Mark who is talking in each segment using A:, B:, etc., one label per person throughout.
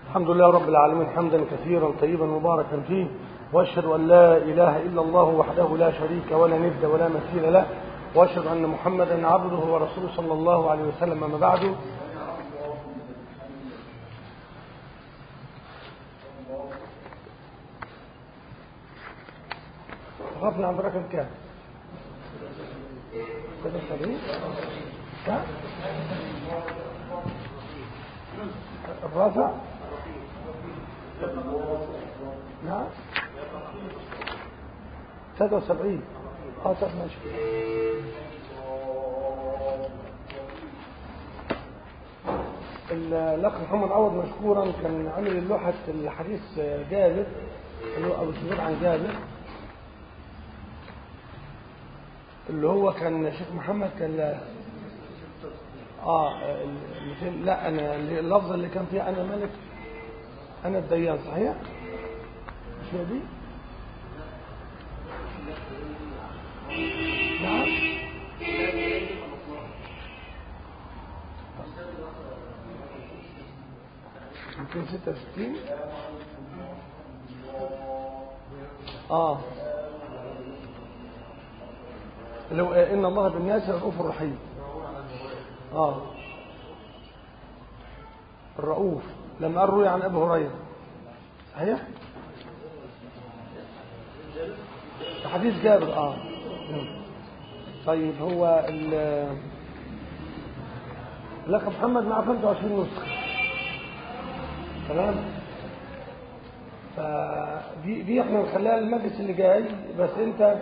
A: الحمد لله رب العالمين حمدا كثيرا طيبا مباركا فيه، واشهد ان لا اله الا الله وحده لا شريك ولا ند ولا مثيل له، واشهد ان محمدا عبده ورسوله صلى الله عليه وسلم. اما بعد، وقفنا عند رقم كام؟ 73 الرافع. نعم 73. طب ماشي. الاخ محمد عوض مشكورا كان عامل اللوحه الحديث جابر اللي هو ابو سفيان عن جابر، اللي هو كان شيخ محمد كان لا انا اللفظه اللي كان فيها انا ملك انا الديان، صحيح؟ مش هي دي؟ نعم 266. لو ان الله بالناس رؤوف رحيم. الرؤوف لما روي عن ابي هريره، صحيح؟ حديث جابر. طيب هو الاخ محمد معه 25 نسخه، تمام؟ فدي احنا نخليها المجلس اللي جاي، بس انت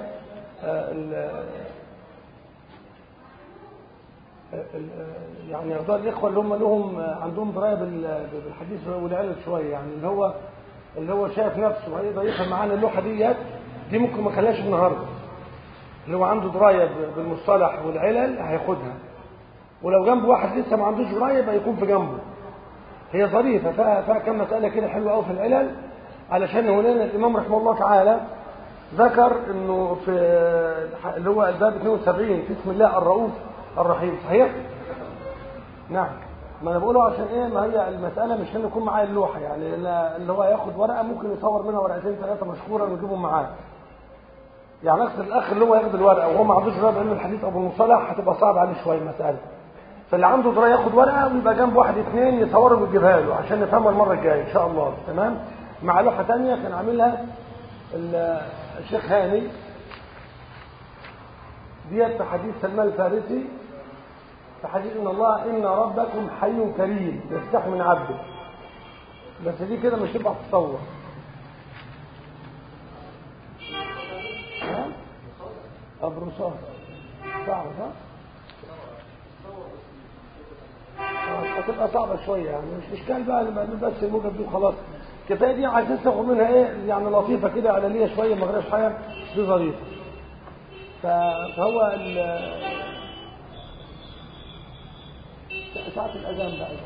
A: يعني يرضى الاخوه اللي هم لهم عندهم درايه بالحديث والعلم شويه، يعني اللي هو شايف نفسه هيقدر يفهم معانا اللوحه دي ممكن ما خلاش النهارده، اللي هو عنده درايه بالمصطلح والعلل هياخدها، ولو جنبه واحد لسه ما عندوش درايه يبقى يكون في جنبه. هي ظريفه فيها كم مساله كده حلوه قوي في العلل، علشان هنا الامام رحمه الله تعالى ذكر انه في اللي هو الباب 72 في اسم الله الرؤوف الرحيم، صحيح؟ نعم. ما انا بقوله عشان ايه، ما هي المساله مش انه يكون معاه اللوحه، يعني اللي هو ياخد ورقه ممكن يصور منها ورقتين ثلاثه مشهوره ويجيبهم معاه. يعني اقصد الاخ اللي هو ياخد الورقه وهو ما عندوش درايه علم الحديث ابو المصطلح هتبقى صعب عليه شويه المساله، فاللي عنده درايه ياخد ورقه ويبقى جنب واحد اثنين يصوروا ويجيبها له عشان نفهمها المره الجايه ان شاء الله، تمام؟ مع لوحه ثانيه كان عاملها الشيخ هاني ديت في حديث سلمان الفارسي، في حديث ان ربكم حي كريم يستحي من عبده، بس دي كده مش تبقى تتصور. ابرصاص صعبه صح؟ هتبقى صعبه شويه، يعني مش اشكال بقى بس الموجب دي خلاص كفايه، دي عايزين تاخد منها ايه يعني لطيفه كده على شويه ما غيرش حاجه، دي ظريفه. فهو ساعه الاذان بقى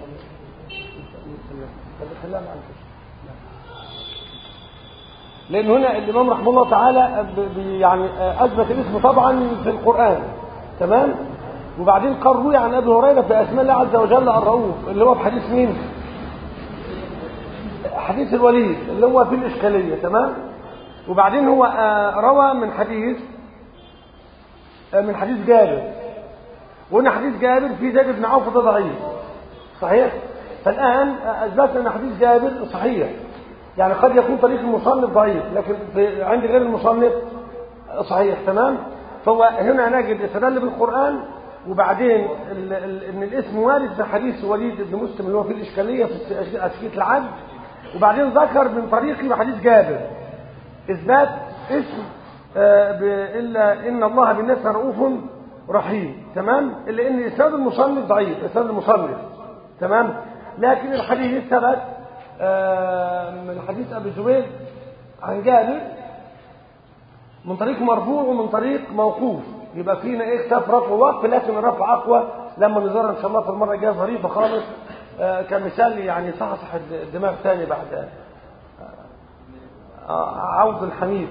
A: خليها مع لان هنا الامام رحمه الله تعالى يعني اثبت الاسم طبعا في القران، تمام؟ وبعدين قال روي عن ابي هريره في اسماء الله عز وجل الرؤوف، اللي هو في حديث مين؟ حديث الوليد اللي هو في الاشكاليه، تمام؟ وبعدين هو روى من حديث جابر، وان حديث جابر في زيد بن عوف ده ضعيف، صحيح؟ فالان اثبتنا ان حديث جابر صحيح، يعني قد يكون طريق المصنف ضعيف لكن عند غير المصنف صحيح، تمام؟ فهو هنا نجد استدل بالقرآن، وبعدين ان الاسم وارد في حديث وليد بن مسلم اللي هو في الإشكالية في أشكية العدل، وبعدين ذكر من طريقه بحديث جابر إثبات اسم إلا إن الله بالناس رؤوف رحيم، تمام؟ إلا إن إسناد المصنف ضعيف، إسناد المصنف، تمام؟ لكن الحديث ثبت من حديث أبي زبير عن جابر من طريق مرفوع ومن طريق موقوف، يبقى فينا ايه اكتاف رفع ووقف، لكن الرفع اقوى لما نزور ان شاء الله في المره الجايه ظريفه خالص كمثال يعني صحصح الدماغ ثاني بعد عوض الحميد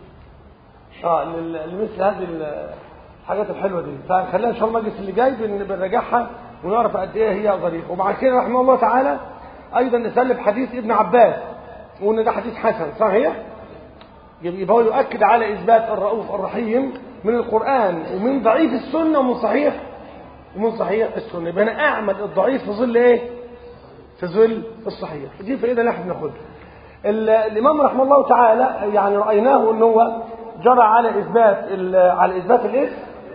A: لمثل هذه الحاجات الحلوه دي، فخلينا ان شاء الله المجلس اللي جاي بنراجعها ونعرف قد ايه هي ظريفه. وبعد كده رحمه الله تعالى أيضا نسلب حديث ابن عباس وإن ده حديث حسن صحيح، يبقى هو يؤكد على إثبات الرؤوف الرحيم من القرآن ومن ضعيف السنة ومن صحيح السنة. يبقى أنا أعمل الضعيف في ظل إيه؟ في ظل الصحيح. دي فائدة نحن بناخدها. الإمام رحمه الله تعالى يعني رأيناه أنه هو جرى على إثبات الاسم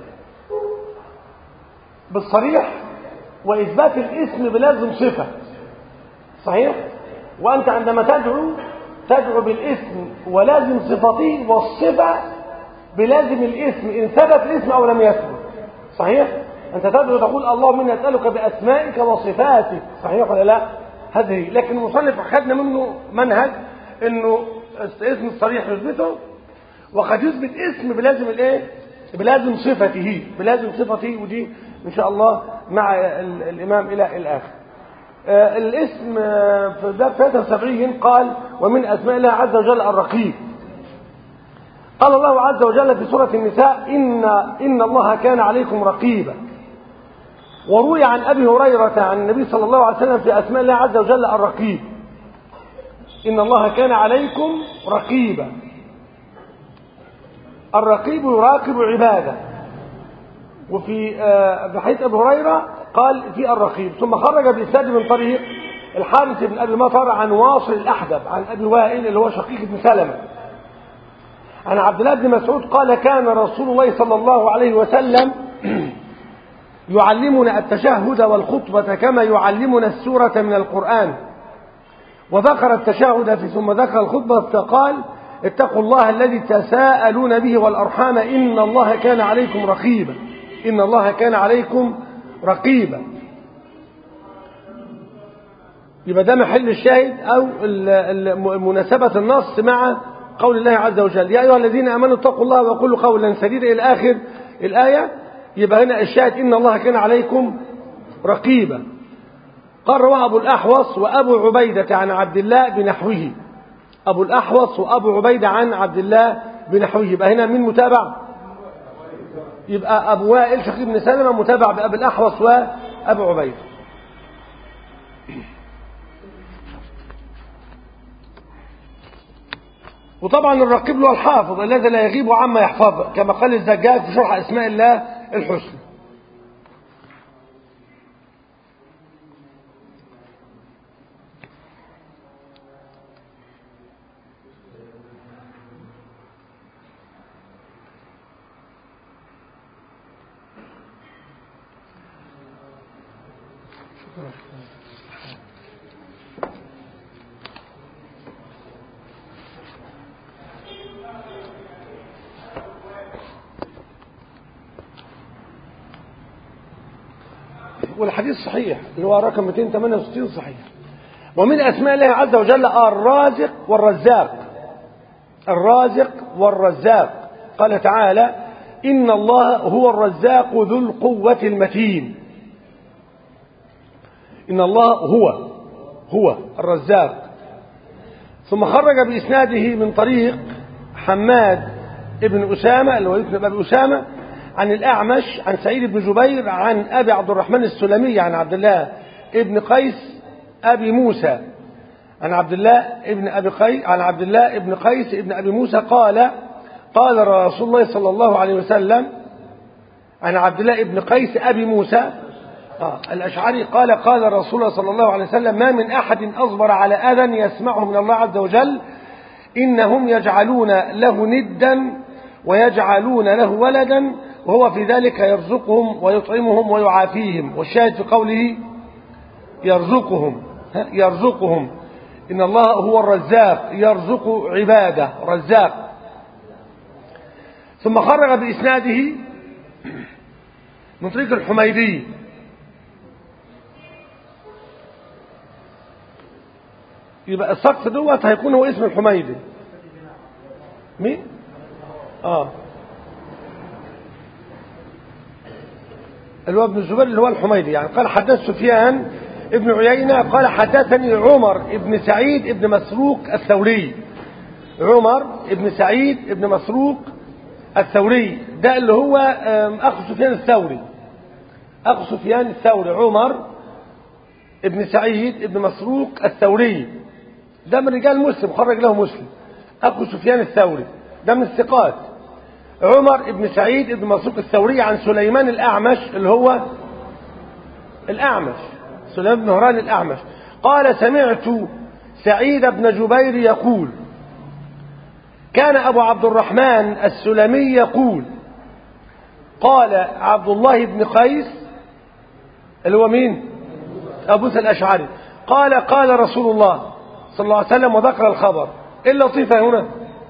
A: بالصريح وإثبات الاسم بلازم صفة صحيح. وأنت عندما تدعو بالاسم ولازم صفته والصفة بلازم الاسم إن ثبت الاسم أو لم يثبت صحيح. أنت تدعو تقول اللهم إني أسألك بأسمائك وصفاتك صحيح ولا لا؟ هذه. لكن المصنف أخذنا منه منهج إنه اسم الصريح يثبته وقد يثبت اسم بلازم الايه؟ بلازم صفته ودي إن شاء الله مع الإمام إلى الآخر. الاسم في باب 73 قال ومن أسماء الله عز وجل الرقيب. قال الله عز وجل في سورة النساء إن الله كان عليكم رقيبا. وروي عن أبي هريرة عن النبي صلى الله عليه وسلم في أسماء الله عز وجل الرقيب إن الله كان عليكم رقيبا. الرقيب يراقب عباده. وفي حديث أبي هريرة قال في الرقيب. ثم خرج بإسناد من طريق الحارث بن أبي مطر عن واصل الأحدب عن أبي وائل اللي هو شقيق بن سلمة عن عبد الله بن مسعود قال كان رسول الله صلى الله عليه وسلم يعلمنا التشهد والخطبة كما يعلمنا السورة من القرآن. وذكر التشهد ثم ذكر الخطبة فقال اتقوا الله الذي تساءلون به والأرحام إن الله كان عليكم رقيبا. إن الله كان عليكم رقيبا. يبقى ده محل الشاهد أو مناسبة النص مع قول الله عز وجل يا أيها الذين آمنوا اتقوا الله وقولوا قولا سديدا إلى آخر الآية. يبقى هنا الشاهد إن الله كان عليكم رقيبا. قال رواه أبو الأحوص وأبو عبيدة عن عبد الله بنحوه. أبو الأحوص وأبو عبيدة عن عبد الله بنحوه. يبقى هنا من متابع؟ يبقى أبو وائل شقيق بن سلمة متابع بأبي الأحوص وأبو عبيدة. وطبعا الرقيب له الحافظ الذي لا يغيب عما يحفظه كما قال الزجاج في شرح أسماء الله الحسنى. والحديث صحيح اللي هو رقم 268 صحيح. ومن أسماء الله عز وجل الرازق والرزاق. الرازق والرزاق. قال تعالى إن الله هو الرزاق ذو القوة المتين. إن الله هو الرزاق. ثم خرج بإسناده من طريق حماد ابن أسامة اللي هو يكتب أبي أسامة عن الأعمش عن سعيد بن جبير عن أبي عبد الرحمن السلمي عن عبد الله ابن قيس أبي موسى عن عبد الله ابن قيس ابن أبي موسى قال رسول الله صلى الله عليه وسلم عن عبد الله ابن قيس أبي موسى الأشعري قال رسول الله صلى الله عليه وسلم ما من أحد أصبر على أذى يسمعه من الله عز وجل إنهم يجعلون له ندا ويجعلون له ولدا وهو في ذلك يرزقهم ويطعمهم ويعافيهم. والشاهد في قوله يرزقهم إن الله هو الرزاق يرزق عباده رزاق. ثم خرج بإسناده من طريق الحميدي يبقى السقف دوت هيكون هو اسم الحميدي. مين؟ اللي هو ابن الزبير اللي هو الحميدي يعني. قال حدث سفيان ابن عيينة قال حدثني عمر ابن سعيد ابن مسروق الثوري. عمر ابن سعيد ابن مسروق الثوري ده اللي هو أخو سفيان الثوري. عمر ابن سعيد ابن مسروق الثوري، ده من رجال مسلم، خرج له مسلم، أخو سفيان الثوري، ده من الثقات. عمر ابن سعيد ابن مسروق الثوري عن سليمان الأعمش، اللي هو الأعمش سليمان بن مهران الأعمش، قال سمعت سعيد بن جبير يقول كان أبو عبد الرحمن السلمي يقول قال عبد الله بن قيس، اللي هو مين؟ أبو موسى الأشعري، قال قال رسول الله صلى الله عليه وسلم، وذكر الخبر. ايه اللطيفة هنا؟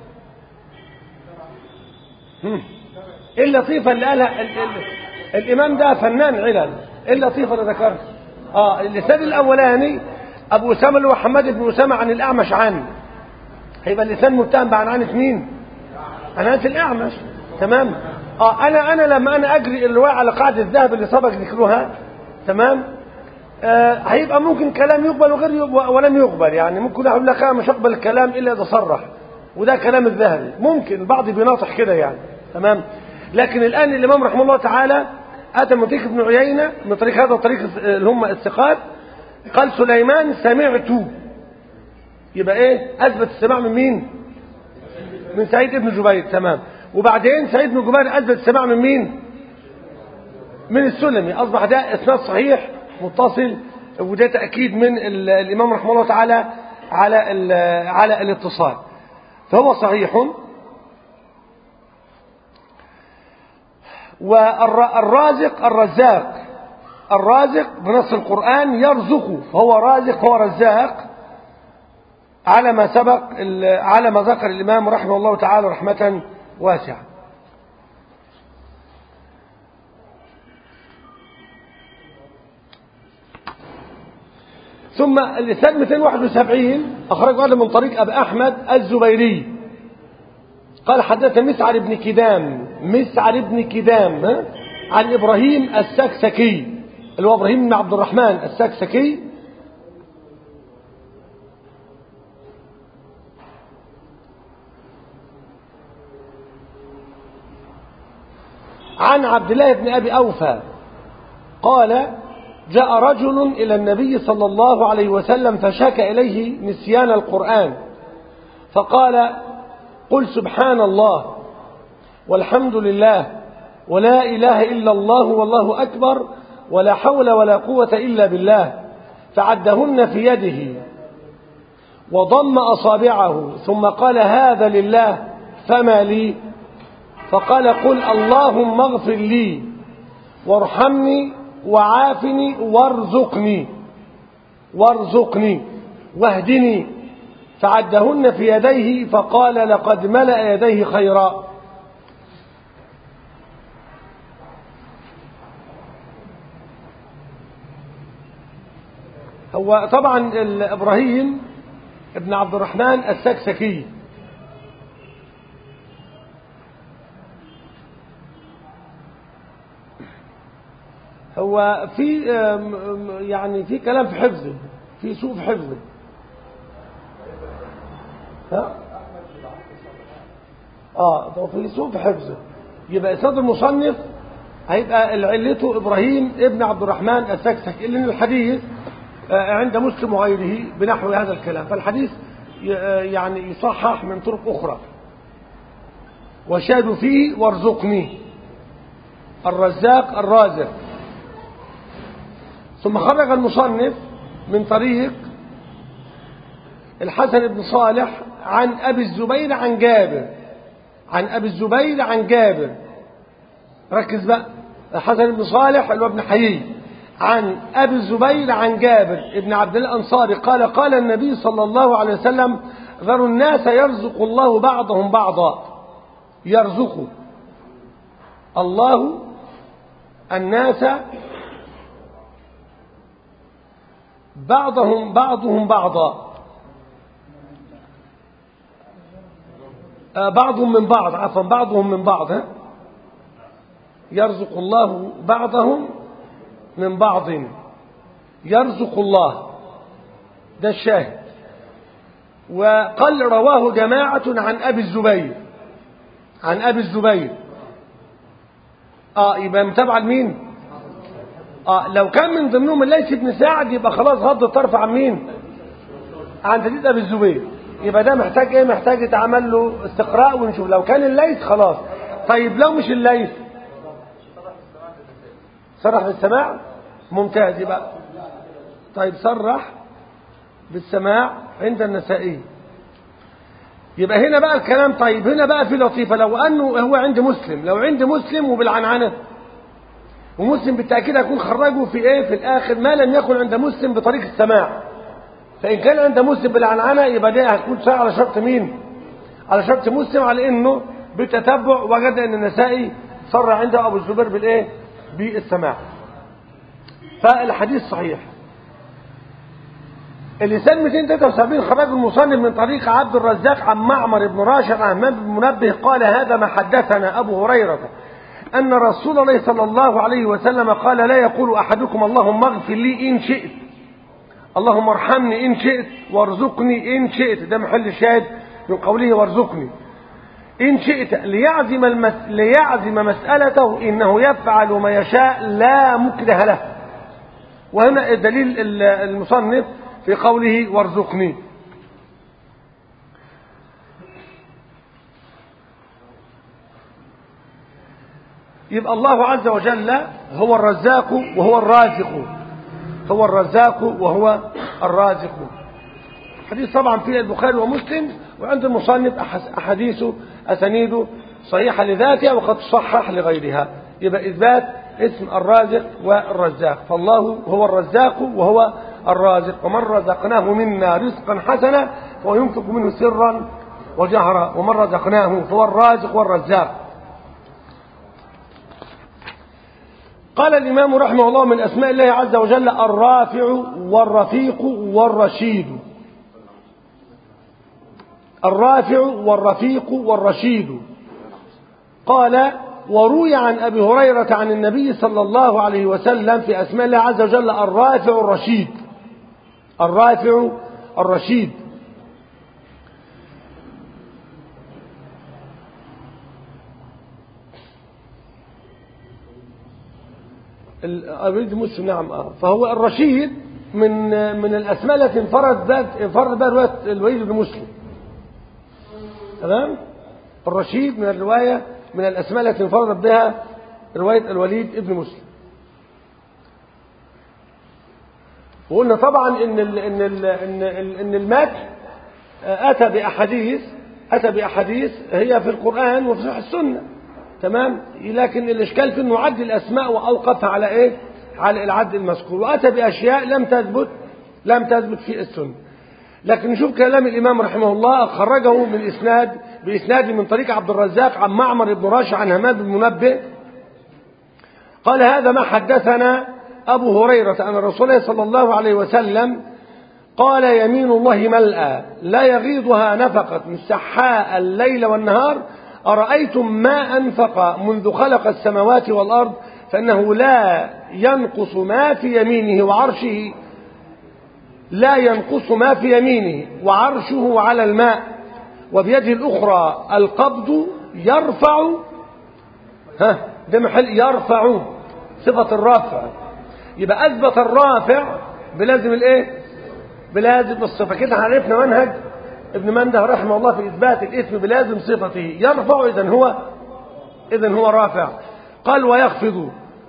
A: ايه اللطيفة اللي قالها الإمام ده فنان علل. ايه اللطيفة اللي ذكرها؟ اللسان الأولاني أبو أسامة اللي هو حماد بن أسامة عن الأعمش عنه، هيبقى اللسان متهم بعنعنة مين؟ عنعنة الأعمش. تمام. أنا لما أنا أجري الرواية على قاعدة الذهب اللي سبق ذكرها، تمام، هيبقى ممكن كلام يقبل وغير ولم يقبل. يعني ممكن أقول لك أنا مش أقبل الكلام إلا إذا صرح، وده كلام الذهبي، ممكن البعض بيناطح كده يعني. تمام. لكن الآن الإمام رحمه الله تعالى أتى من طريق ابن عيينة، من طريق هذا وطريق اللي هم الثقات، قال سليمان سمعت، يبقى ايه؟ اثبت السماع من مين؟ من سعيد بن جبير. تمام. وبعدين سعيد بن جبير اثبت السماع من مين؟ من السلمي. اصبح ده اسناد صحيح متصل، وده تاكيد من الامام رحمه الله تعالى على الاتصال، فهو صحيح. والرازق الرازق بنص القرآن يرزق، فهو رازق هو رزاق على ما سبق، على ما ذكر الإمام رحمه الله تعالى رحمة واسعة. ثم الإسناد 271 أخرجه من طريق أبي أحمد الزبيري قال حدثنا مسعر بن كدام عن إبراهيم السكسكي، اللي هو إبراهيم بن عبد الرحمن السكسكي، عن عبد الله بن أبي أوفى قال جاء رجل إلى النبي صلى الله عليه وسلم فشكى إليه نسيان القرآن، فقال قل سبحان الله والحمد لله ولا إله إلا الله والله أكبر ولا حول ولا قوة إلا بالله، فعدهن في يده وضم أصابعه ثم قال هذا لله فما لي؟ فقال قل اللهم اغفر لي وارحمني وعافني وارزقني واهدني، فعدهن في يديه فقال لقد ملأ يديه خيرا. هو طبعا إبراهيم ابن عبد الرحمن السكسكي، هو في يعني في كلام في حفظه، في سوء في حفظه. ده في سوء في حفظه، يبقى اسناد المصنف هيبقى علته ابراهيم ابن عبد الرحمن السكسكي، لان الحديث عند مسلم وغيره بنحو هذا الكلام، فالحديث يعني يصحح من طرق اخرى. وشاهدوا فيه وارزقني الرازق. ثم خرج المصنف من طريق الحسن بن صالح عن أبي الزبير عن جابر، ركز بقى، الحسن بن صالح اللي هو ابن حيي عن أبي الزبير عن جابر ابن عبد الله الأنصاري قال قال النبي صلى الله عليه وسلم ذروا الناس يرزق الله بعضهم بعضا، يرزق الله الناس بعضهم بعضا، بعضهم من بعض، عفوا بعضهم من بعض، يرزق الله بعضهم من بعض، يرزق الله، ده الشاهد. وقال رواه جماعة عن أبي الزبير، يبقى متابعة لمين؟ لو كان من ضمنهم الليث بن سعد يبقى خلاص غض الطرف عن مين؟ عن جديد ابي الزبير. يبقى ده محتاج ايه؟ محتاج يتعمل له استقراء ونشوف. لو كان الليث خلاص. طيب لو مش الليث صرح بالسماع، ممتاز. يبقى طيب صرح بالسماع عند النسائي. يبقى هنا بقى الكلام. طيب هنا بقى في لطيفة، لو أنه هو عند مسلم، لو عند مسلم وبالعنعنة، ومسلم بالتأكيد هيكون خرجه في ايه في الآخر ما لم يكن عند مسلم بطريق السماع. فإن كان عند مسلم بالعنعنة يبقى ده هتكون صحيح على شرط مين؟ على شرط مسلم، على انه بالتتبع وجد ان النسائي صرح عنده ابو الزبير بالايه؟ بالسماع. فالحديث صحيح. اللسان 273 خرج المصنف من طريق عبد الرزاق عن معمر بن راشد عن همام بن منبه قال هذا ما حدثنا ابو هريره ان رسول الله صلى الله عليه وسلم قال لا يقول احدكم اللهم اغفر لي ان شئت، اللهم ارحمني ان شئت، وارزقني ان شئت. ده محل الشاهد من قوله وارزقني ان شئت، ليعزم مسألته انه يفعل ما يشاء لا مكره له. وهنا دليل المصنف في قوله وارزقني. يبقى الله عز وجل هو الرزاق وهو الرازق، هو الرزاق وهو الرازق. حديث طبعا في البخاري ومسلم، وعند المصنف أحاديثه أسانيده صحيحة لذاتها وقد صحح لغيرها. يبقى إثبات اسم الرازق والرزاق. فالله هو الرزاق وهو الرازق. ومن رزقناه منا رزقا حسنا فهو ينفق منه سرا وجهرا، ومن رزقناه فهو الرازق والرزاق. قال الإمام رحمه الله من أسماء الله عز وجل الرافع والرفيق والرشيد. الرافع والرفيق والرشيد. قال وروي عن أبي هريرة عن النبي صلى الله عليه وسلم في أسماء الله عز وجل الرافع الرشيد. الرافع الرشيد. أريد مسلم نعم. فهو الرشيد من الأسماء التي انفرد بها رواية الوليد بن مسلم. تمام. الرشيد من الرواية من الأسماء التي انفرد بها رواية الوليد بن مسلم. وقلنا طبعا إن المدح أتى بأحاديث هي في القرآن وفي صحيح السنة. تمام. لكن الإشكال في إنه عد الأسماء وأوقفها على إيه؟ على العد المذكور، وأتى بأشياء لم تثبت في السنة. لكن نشوف كلام الإمام رحمه الله خرجه بإسناد من طريق عبد الرزاق عن معمر بن راشد عن همام بن منبه قال هذا ما حدثنا أبو هريرة أن الرسول صلى الله عليه وسلم قال يمين الله ملأى لا يغيضها نفقة سحاء الليل والنهار أرأيتم ما أنفق منذ خلق السماوات والأرض فإنه لا ينقص ما في يمينه وعرشه، لا ينقص ما في يمينه وعرشه على الماء، وبيده الأخرى القبض يرفع. ده محل يرفع صفة الرافع. يبقى أثبت الرافع بلازم الإيه؟ بلازم الصفة. كده عرفنا منهج ابن منده رحمه الله في إثبات الاسم بلازم صفته. يرفع إذن هو رافع. قال ويخفض.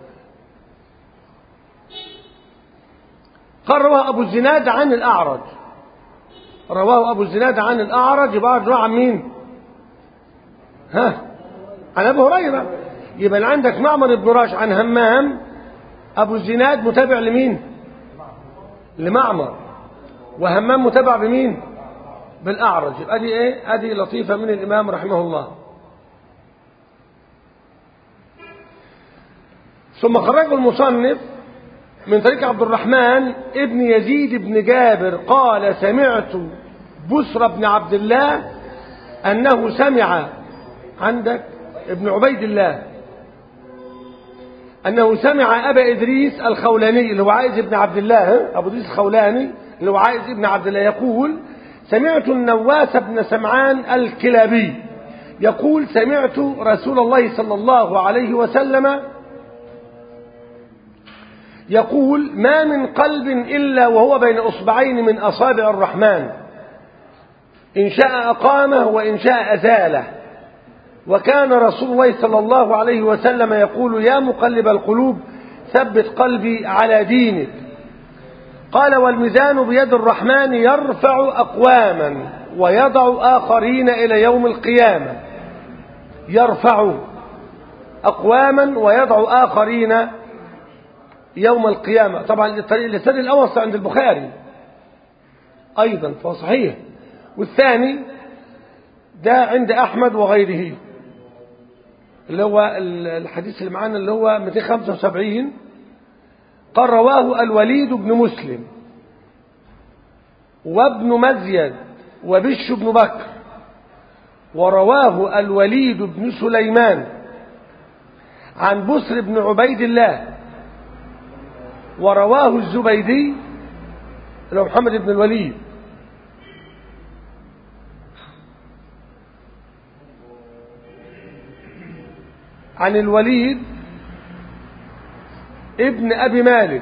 A: قال رواه أبو الزناد عن الأعرج. رواه أبو الزناد عن الأعرج. يبقى رجع عن مين؟ عن أبو هريرة. يبقى عندك معمر بن راشد عن همام. أبو الزناد متابع لمين؟ لمعمر. وهمام متابع بمين؟ بالأعرج. يبقى دي إيه؟ هذه لطيفة من الإمام رحمه الله. ثم خرج المصنف من طريق عبد الرحمن ابن يزيد بن جابر قال سمعت بسر بن عبد الله أنه سمع عندك ابن عبيد الله أنه سمع أبا إدريس الخولاني اللي هو عائز بن عبد الله، أبو إدريس الخولاني اللي هو عائز بن عبد الله يقول سمعت النواس بن سمعان الكلابي يقول سمعت رسول الله صلى الله عليه وسلم يقول ما من قلب إلا وهو بين أصبعين من أصابع الرحمن، إن شاء أقامه وإن شاء أزاله. وكان رسول الله صلى الله عليه وسلم يقول يا مقلب القلوب ثبت قلبي على دينك. قال والميزان بيد الرحمن يرفع أقواما ويضع آخرين إلى يوم القيامة. يرفع أقواما ويضع آخرين يوم القيامة. طبعا الإسناد الأول عند البخاري أيضا فهو صحيح، والثاني ده عند أحمد وغيره، اللي هو الحديث اللي معانا اللي هو 275. قال رواه الوليد بن مسلم وابن مزيد وبش بن بكر، ورواه الوليد بن سليمان عن بسر بن عبيد الله، ورواه الزبيدي اللي هو محمد بن الوليد عن الوليد ابن أبي مالك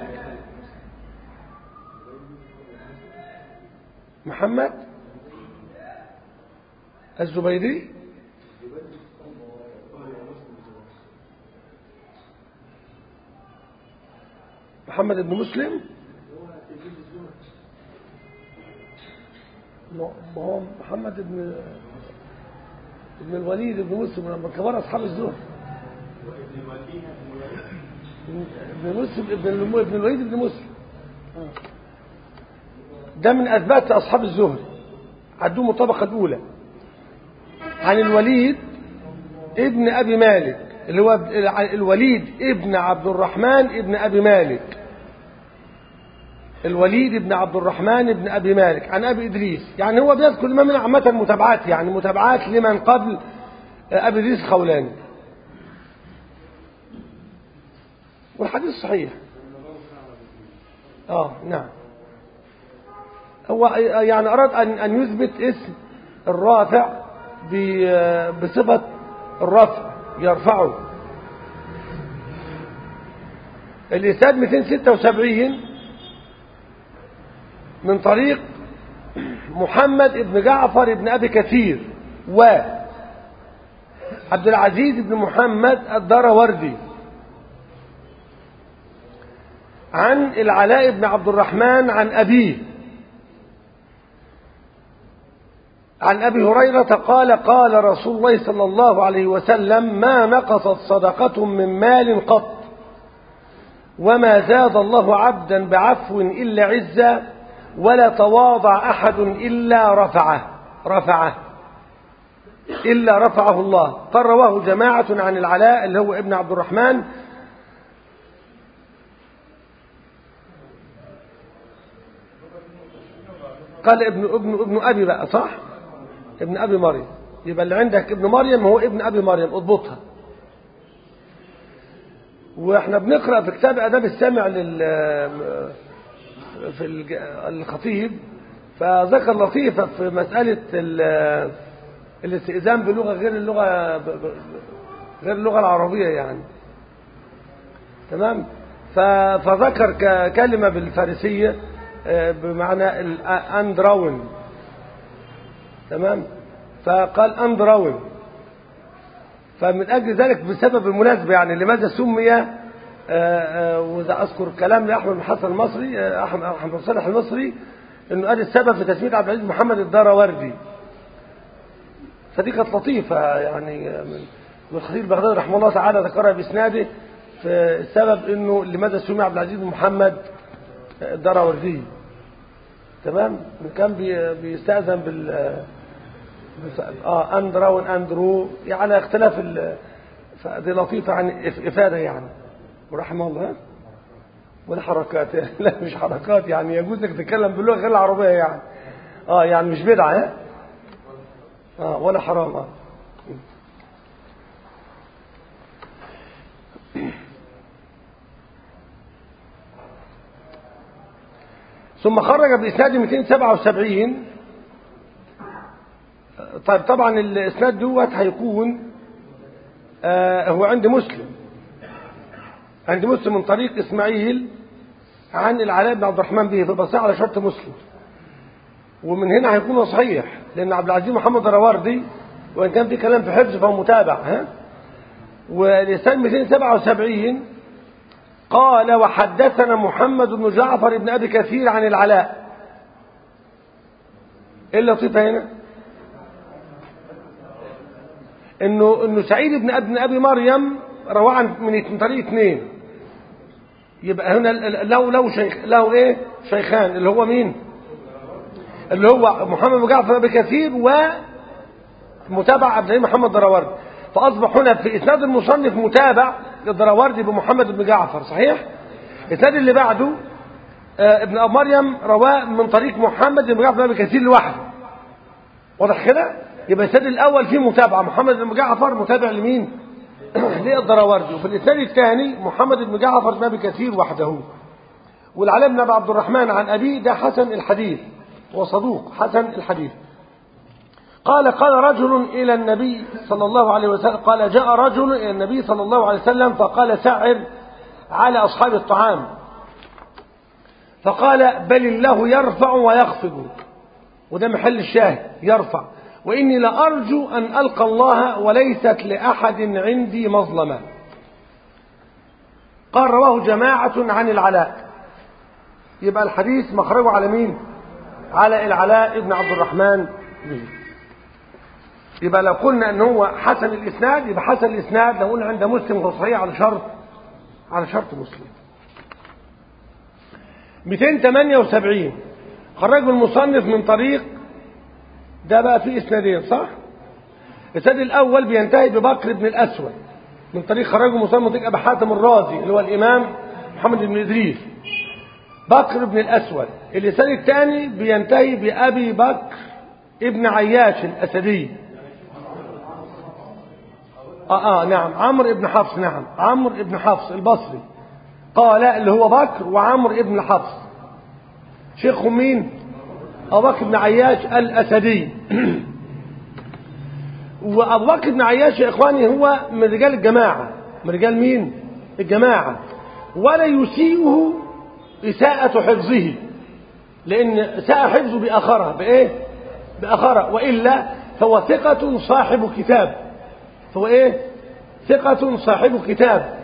A: محمد الزبيدي محمد بن مسلم. هو محمد بن الوليد بن مسلم من كبار أصحاب الزهد. ابن مسلم ابن الوليد بن مسلم ده من أثبات أصحاب الزهد، عدوهم الطبقة الأولى. عن الوليد ابن أبي مالك اللي هو الوليد ابن عبد الرحمن ابن أبي مالك، الوليد ابن عبد الرحمن ابن أبي مالك عن أبي إدريس. يعني هو بيذكر ما من عامة متابعات، يعني متابعات لمن قبل أبي إدريس الخولاني، والحديث صحيح. نعم. هو يعني أراد أن يثبت اسم الرافع بصفة الرفع يرفعه. الإسناد 276 من طريق محمد بن جعفر بن أبي كثير وعبد العزيز بن محمد الدراوردي عن العلاء بن عبد الرحمن عن أبيه عن أبي هريرة قال قال رسول الله صلى الله عليه وسلم ما نقصت صدقة من مال قط، وما زاد الله عبدا بعفو إلا عزا، ولا تواضع أحد إلا رفعه إلا رفعه الله. قال رواه جماعة عن العلاء اللي هو ابن عبد الرحمن قال ابن أبي بقى صح، ابن أبي مريم. يبقى اللي عندك ابن مريم هو ابن أبي مريم، اضبطها. واحنا بنقرأ في كتاب آداب السامع في الخطيب، فذكر لطيفة في مسألة الاستئذان بلغة غير اللغة العربية يعني. تمام. فذكر كلمة بالفارسية بمعنى أندراون. تمام. فقال أندراون، فمن أجل ذلك بسبب المناسبة يعني لماذا سمي، وإذا أذكر كلام لأحمد بن حسن المصري أحمد بن صالح المصري إنه قال السبب في تسمية عبد العزيز محمد الدراوردي. فدي كانت لطيفة يعني من الخطيب البغدادي رحمه الله تعالى ذكرها بإسناده في السبب إنه لماذا سمي عبد العزيز محمد الدراوردي. تمام. كان بيستأذن أندراون أندرو يعني اختلاف فدي لطيفة عن إفادة يعني ورحمه الله. ولا حركات لا مش حركات، يعني يجوز لك تتكلم باللغة غير العربية يعني يعني مش بدعة ولا حرام ثم خرج بإسناد 277. طيب طبعا الإسناد دوت هيكون هو عند مسلم من طريق إسماعيل عن العلاء بن عبد الرحمن به فبصيح على شرط مسلم. ومن هنا هيكون صحيح لأن عبد العزيز محمد الرواردي وإن كان في كلام في حفظ فهو متابع. والإسناد 277 قال وحدثنا محمد بن جعفر بن أبي كثير عن العلاء. إيه اللطيفة هنا؟ إنه سعيد بن أبي مريم روى من طريق اثنين. يبقى هنا له إيه؟ شيخان اللي هو مين؟ اللي هو محمد بن جعفر بن أبي كثير ومتابع عبد العزيز محمد الدراوردي. فأصبح هنا في إسناد المصنف متابع للدراوردي بمحمد بن جعفر صحيح؟ الإسناد اللي بعده ابن أبي مريم رواه من طريق محمد بن جعفر بن أبي كثير لوحده. واضح كده؟ يبقى الإسناد الأول فيه متابعة محمد بن جعفر متابع لمين؟ للدراوردي. وفي الإسناد الثاني محمد بن جعفر بن أبي كثير وحده. والعلاء بن أبي عبد الرحمن عن أبيه ده حسن الحديث وصدوق حسن الحديث. قال رجل إلى النبي صلى الله عليه وسلم قال جاء رجل إلى النبي صلى الله عليه وسلم فقال سعر على أصحاب الطعام فقال بل الله يرفع ويخفض. وده محل الشاهد يرفع. وإني لأرجو أن ألقى الله وليست لأحد عندي مظلمة. قال رواه جماعة عن العلاء. يبقى الحديث مخرجه على مين؟ على العلاء ابن عبد الرحمن به. يبقى لو قلنا ان هو حسن الاسناد يبقى حسن الاسناد لو قلنا عند مسلم صحيح على شرط مسلم. 278 خرجه المصنف من طريق ده بقى فيه اسنادين صح؟ الاسناد الاول بينتهي ببكر بن الاسود من طريق خرجه المصنف من طريق ابي حاتم الرازي اللي هو الامام محمد بن ادريس بكر بن الاسود. الاسناد الثاني بينتهي بابي بكر ابن عياش الاسدي نعم عمرو بن حفص. نعم عمرو بن حفص البصري قال اللي هو بكر وعمرو بن حفص شيخهم مين؟ أبو بكر بن عياش الأسدي. وأبو بكر بن عياش يا إخواني هو من رجال الجماعة. من رجال مين؟ الجماعة. ولا يسيئه إساءة حفظه لأن ساء حفظه بأخرة بإيه؟ بأخرة وإلا فهو ثقة صاحب كتاب. فهو إيه؟ ثقة صاحب كتاب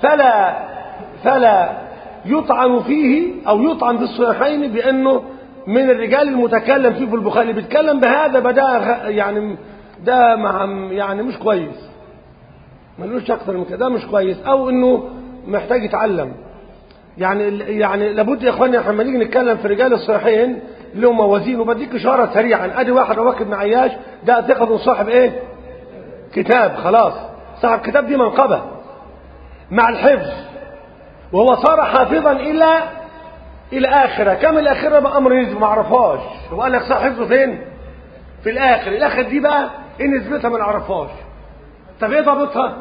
A: فلا يطعن فيه أو يطعن في الصحيحين بأنه من الرجال المتكلم فيه في البخاري. بيتكلم بهذا بدأ يعني ده يعني مش كويس ملوش أكثر من كده مش كويس أو إنه محتاج يتعلم. يعني لابد يا إخواني لما نيجي نتكلم في رجال الصحيحين لهم موازين. وبديك إشارة سريعا أدي واحد أبو بكر بن عياش ده ثقة صاحب إيه؟ كتاب. خلاص صاحب كتاب دي منقبة مع الحفظ وهو صار حافظا إلى آخرة. كم الآخرة بقى أمر نسبي ما عرفهاش. هو قال لك صار حفظه فين؟ في الآخر دي بقى إيه نسبتها ما نعرفهاش. طب إيه ضابطها؟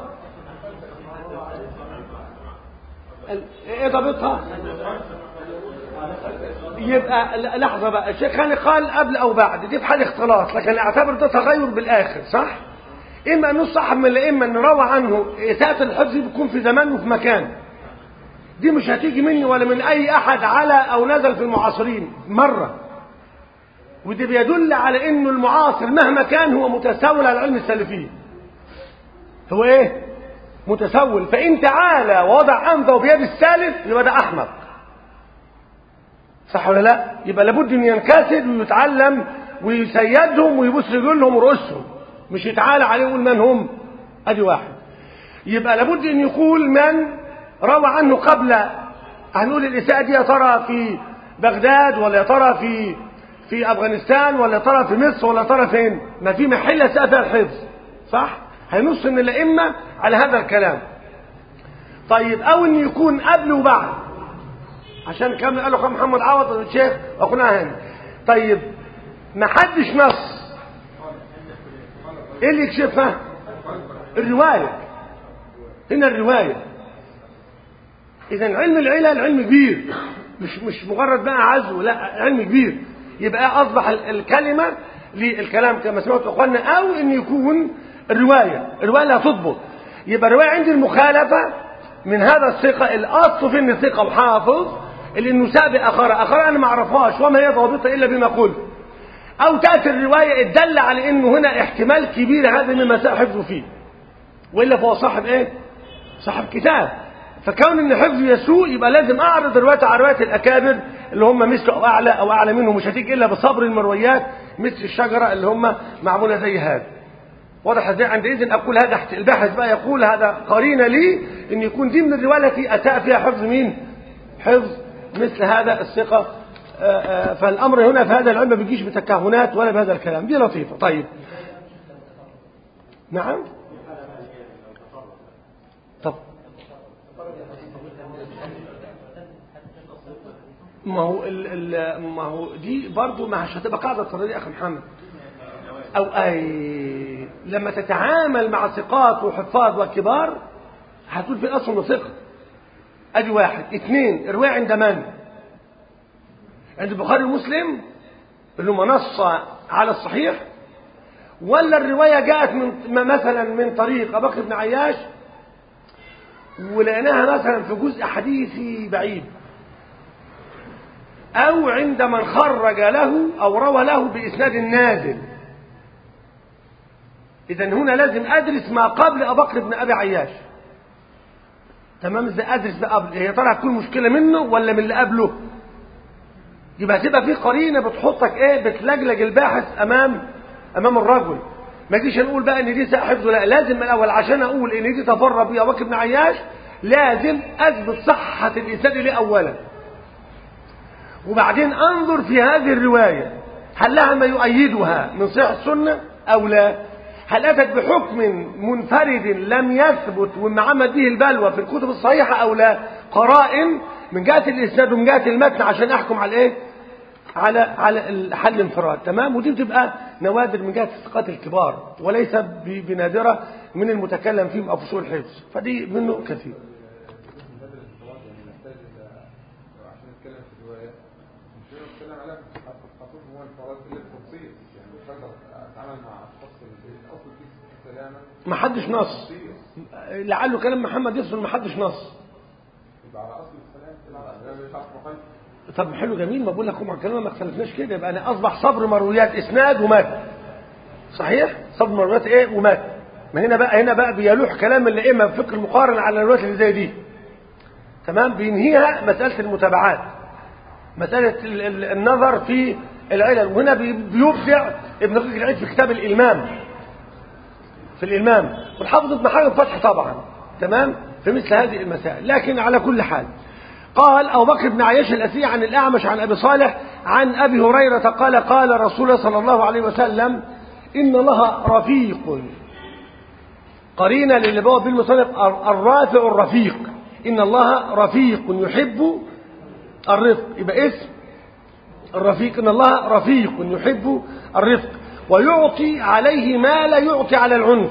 A: إيه ضابطها؟ يبقى لحظة بقى الشيخ خالد قال قبل أو بعد دي في حال اختلاط لكن اعتبر ده تغير بالآخر صح؟ إما أنه صاحب من الأئمة أن روى عنه إساءة الحفظ بيكون في زمان وفي مكان. دي مش هتيجي مني ولا من أي أحد على أو نزل في المعاصرين مرة. ودي بيدل على أنه المعاصر مهما كان هو متسول على علم السلفيين. هو إيه؟ متسول. فإن تعالى ووضع أنفه بيد السالف يبقى ده أحمق. صح ولا لا؟ يبقى لابد أن ينكسر ويتعلم ويسيدهم ويبوس رجلهم ورؤوسهم مش يتعالى عليه ويقول من هم. أدي واحد. يبقى لابد أن يقول من روى عنه قبل هنقول الإساءة دي يا ترى في بغداد ولا يا ترى في أفغانستان ولا يا ترى في مصر ولا يا ترى فين. ما في محل إساءة فيها الحفظ صح؟ هينص من الأئمة على هذا الكلام. طيب أو أن يكون قبل وبعد عشان كم قالوا خالد محمد عوض الشيخ وأخونا هاني. طيب ما حدش نص ايه اللي يكشفها؟ الرواية. هنا الرواية. اذا علم العلل علم كبير مش مجرد بقى عزو لا علم كبير. يبقى اصبح الكلمة للكلام كما سمعت اخواننا او ان يكون الرواية لا تضبط. يبقى الرواية عندي المخالفة من هذا الثقة الاصل في ان ثقة وحافظ اللي انه سابق اخر انا ما اعرفهاش وما هي ضابطه الا بما قلت، او تاتي الروايه الدل على انه هنا احتمال كبير هذا مما حفظه فيه، والا فهو صاحب ايه؟ صاحب كتاب. فكون ان حفظه يسوء يبقى لازم اعرض الروايات على روايات الاكابر اللي هم مثله او اعلى منه، مش هتيجي الا بصبر المرويات مثل الشجره اللي هم معموله زي هذا. واضح ازاي؟ عندئذ اقول هذا الباحث بقى يقول هذا قرينه لي ان يكون دي من الروايه التي اتى فيها حفظ مين؟ حفظ مثل هذا الثقه. فالامر هنا في هذا العلم ما بيجيش بتكهنات ولا بهذا الكلام، دي لطيفه. طيب نعم. طب ما هو دي برضه مش هتبقى قاعده الطريقه دي يا اخي محمد. او اي لما تتعامل مع ثقات وحفاظ وكبار هتقول في الاصل انه ثقه. ادي واحد. اثنين، الروايه عند من؟ عند البخاري ومسلم اللي هم نص على الصحيح، ولا الروايه جاءت من مثلا من طريق ابو بكر بن عياش ولقيناها مثلا في جزء حديثي بعيد، او عند من خرج له او روى له باسناد نازل. اذا هنا لازم ادرس ما قبل ابو بكر بن ابي عياش. تمام؟ ازاي ادرس ده قبل؟ هي ترى هتكون مشكله منه ولا من اللي قبله؟ يبقى هتبقى في قرينه بتحطك ايه؟ بتلجلج الباحث امام الرجل. ما تجيش نقول بقى ان دي حفظه، لا، لازم من الاول عشان اقول ان دي تفرد بيها ابو بكر بن عياش لازم اثبت صحه الاسناد ليه اولا، وبعدين انظر في هذه الروايه هل لها ما يؤيدها من صحيح السنه او لا؟ هل اتت بحكم منفرد لم يثبت وما عمل به البلوى في الكتب الصحيحه او لا؟ قرائن من جهه الاسناد ومن جهه المتن عشان احكم على ايه؟ على الحل انفراد. تمام؟ ودي بتبقى نوادر من جهه الثقات الكبار وليس بنادره من المتكلم فيهم او في سوء الحفظ، فدي منه كثير. ما حدش نص، لعله كلام محمد يصل ما حدش نص. طب حلو جميل، ما بقول لكم على الكلام ما اختلفناش كده، يبقى انا اصبح صبر مرويات اسناد ومتن. صحيح؟ صبر مرويات ايه ومتن. ما هنا بقى بيلوح كلام الائمه في فقه المقارنه على الروايات اللي زي دي. تمام؟ بينهيها مساله المتابعات، مساله النظر في العلل. وهنا بيبدع ابن دقيق العيد في كتاب الالمام، في الإلمام، والحافظ ابن حجر فتح طبعا. تمام؟ في مثل هذه المسائل. لكن على كل حال قال أبو بكر بن عياش الأسدي عن الأعمش عن أبي صالح عن أبي هريرة قال قال رسول الله صلى الله عليه وسلم إن الله رفيق. قرينة للي بقى بالمصنف الرافع الرفيق. إن الله رفيق يحب الرفق، يبقى اسم الرفيق. إن الله رفيق يحب الرفق ويعطي عليه ما لا يعطي على العنف.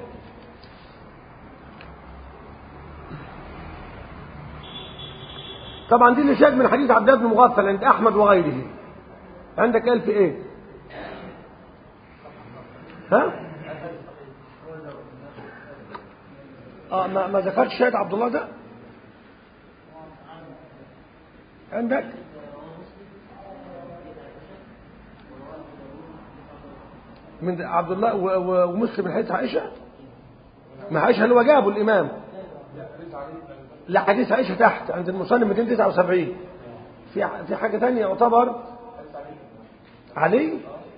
A: طبعا دي اللي شاهد من حديث عبد الله بن مغفل عند احمد وغيره. عندك قال في ايه؟ ها؟ ما ذكرتش شاهد عبد الله ده؟ عندك؟ من عبد الله ومسلم حديث عائشة. ما عائشة اللي هو جابه الإمام. لا، حديث عائشة تحت عند المصنف 279. في حاجة ثانية يعتبر علي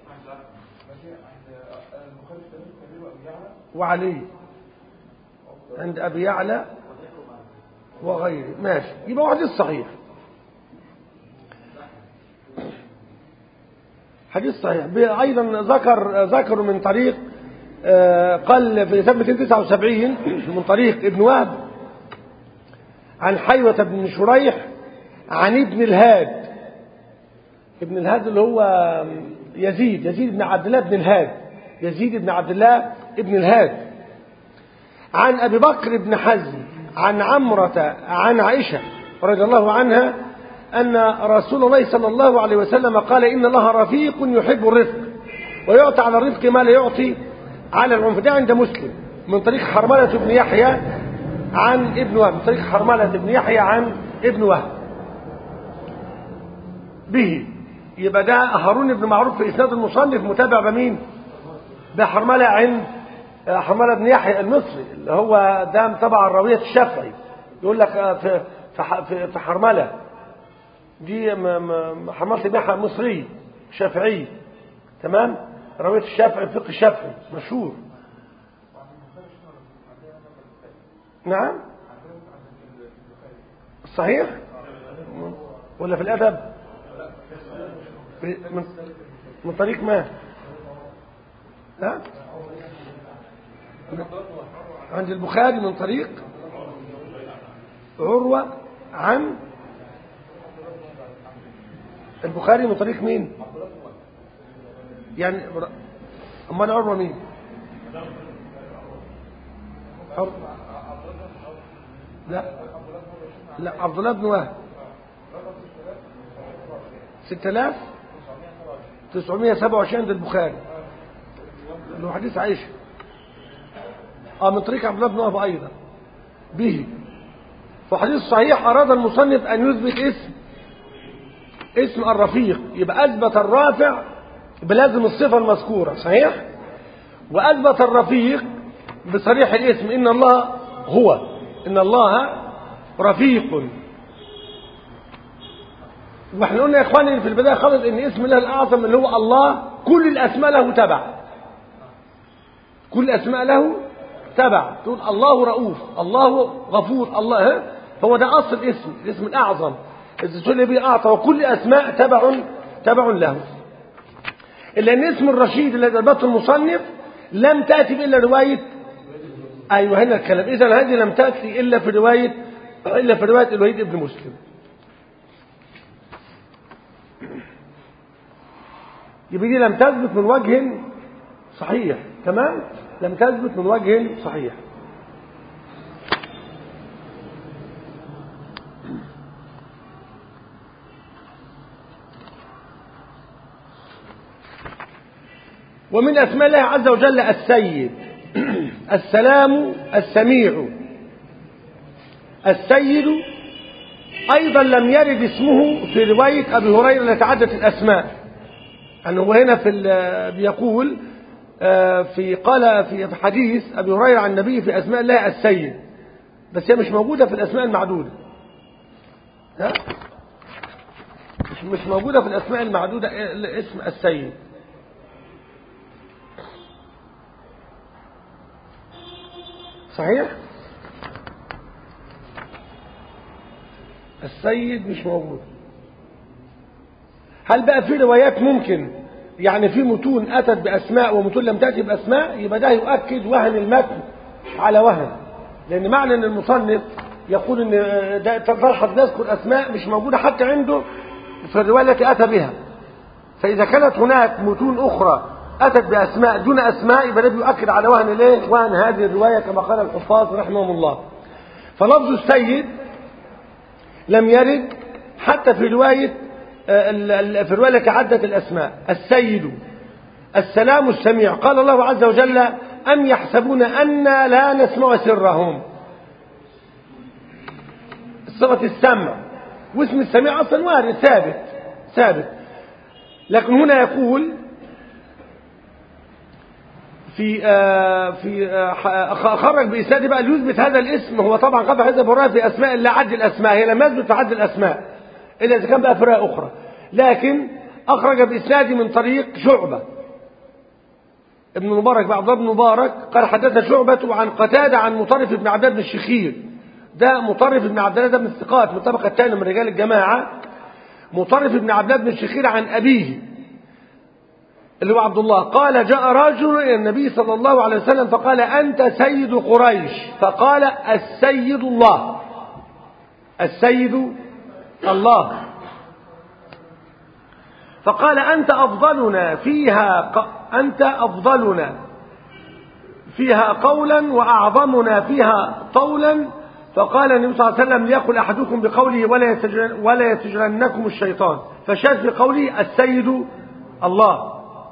A: وعلي عند أبي يعلى وغيره. ماشي، يبقى واحد الصحيح، حديث صحيح. أيضا ذكروا من طريق قال في 279 من طريق ابن وهب عن حيوة بن شريح عن ابن الهاد. ابن الهاد اللي هو يزيد بن عبد الله بن الهاد، يزيد بن عبد الله ابن الهاد. عن أبي بكر بن حزم عن عمرة عن عائشة رضي الله عنها أن رسول الله صلى الله عليه وسلم قال إن الله رفيق يحب الرفق ويعطي على الرفق ما لا يعطي على العنف. ده عند مسلم من طريق حرملة بن يحيى عن ابن وهب، من طريق حرملة بن يحيى عن ابن وهب. به. يبقى ده هارون بن معروف في إسناد المصنف متابع بمين؟ بحرملة عند حرملة بن يحيى المصري اللي هو ده تبع الراوية الشافعي. يقول لك في حرملة دي حرملة بن يحيى المصري شافعي، تمام؟ راوية الشافعي الفقه الشافعي مشهور. نعم صحيح ولا في الأدب من طريق ما؟ لا عند البخاري من طريق عروة عن البخاري من طريق مين يعني؟ امال عروة مين؟ لا عبد الله بن وهب 6927 عند البخاري اللي هو حديث عائشة. من طريق عبد الله بن وهب ايضا به. فحديث صحيح اراد المصنف ان يثبت اسم الرفيق، يبقى اثبت الرافع بلازم الصفة المذكورة صحيح، واثبت الرفيق بصريح الاسم ان الله رفيق. واحنا قلنا يا اخواني في البداية خالص ان اسم الله الاعظم اللي هو الله كل الاسماء له تبع، كل الاسماء له تبع. تقول الله رؤوف، الله غفور، الله هو ده اصل الاسم الاعظم اذا سئل به اعطى، وكل اسماء تبع له. الا ان اسم الرشيد الذي اثبته المصنف لم تاتي الا روايه، ايوه هنا الكلام، اذا هذه لم تاتي الا في روايه الوليد ابن مسلم. يبقى دي لم تثبت من وجه صحيح، تمام؟ لم تثبت من وجه صحيح. ومن أسماء الله عز وجل السيد، السلام، السميع. السيد أيضا لم يرد اسمه في رواية أبي هريرة التي عدت الأسماء. أنه هنا بيقول قال في حديث أبي هريرة عن النبي في أسماء الله السيد، بس هي مش موجودة في الأسماء المعدودة. مش موجودة في الأسماء المعدودة اسم السيد. صحيح؟ السيد مش موجود. هل بقى في روايات ممكن يعني في متون أتت بأسماء ومتون لم تأتي بأسماء؟ يبقى ده يؤكد وهن المتن على وهن، لأن معنى أن المصنف يقول أن ده تلحظ نذكر أسماء مش موجودة حتى عنده في الرواية التي أتى بها. فإذا كانت هناك متون أخرى أتت بأسماء دون أسماء يبقى ده بيؤكد على وهن هذه الرواية كما قال الحفاظ رحمهم الله. فلفظ السيد لم يرد حتى في الرواية التي عدت الأسماء. السيد، السلام، السميع. قال الله عز وجل أم يحسبون أنا لا نسمع سرهم. صفة السمع واسم السميع أصلا وارد ثابت، لكن هنا يقول خرج بإسناده بقى ليثبت هذا الاسم. هو طبعا قطع هذا براءة في أسماء لا عد الأسماء، هي لم يثبت في عد الأسماء إلا إذا كان بقى فرق أخرى، لكن أخرج بإسناده من طريق شعبة ابن مبارك عبد الله بن مبارك قال حدثنا شعبة عن قتادة عن مطرف بن عبد الله بن الشخير. ده مطرف بن عبد الله ده من الثقات من الطبقة الثانية من رجال الجماعة. مطرف بن عبد الله بن الشخير عن أبيه اللي هو عبد الله قال جاء رجل إلى النبي صلى الله عليه وسلم فقال أنت سيد قريش، فقال السيد الله، السيد الله. فقال أنت أفضلنا فيها قولا وأعظمنا فيها طولا. فقال النبي صلى الله عليه وسلم ليقل أحدكم بقوله ولا يسجرنكم الشيطان. فشاذ في قوله السيد الله.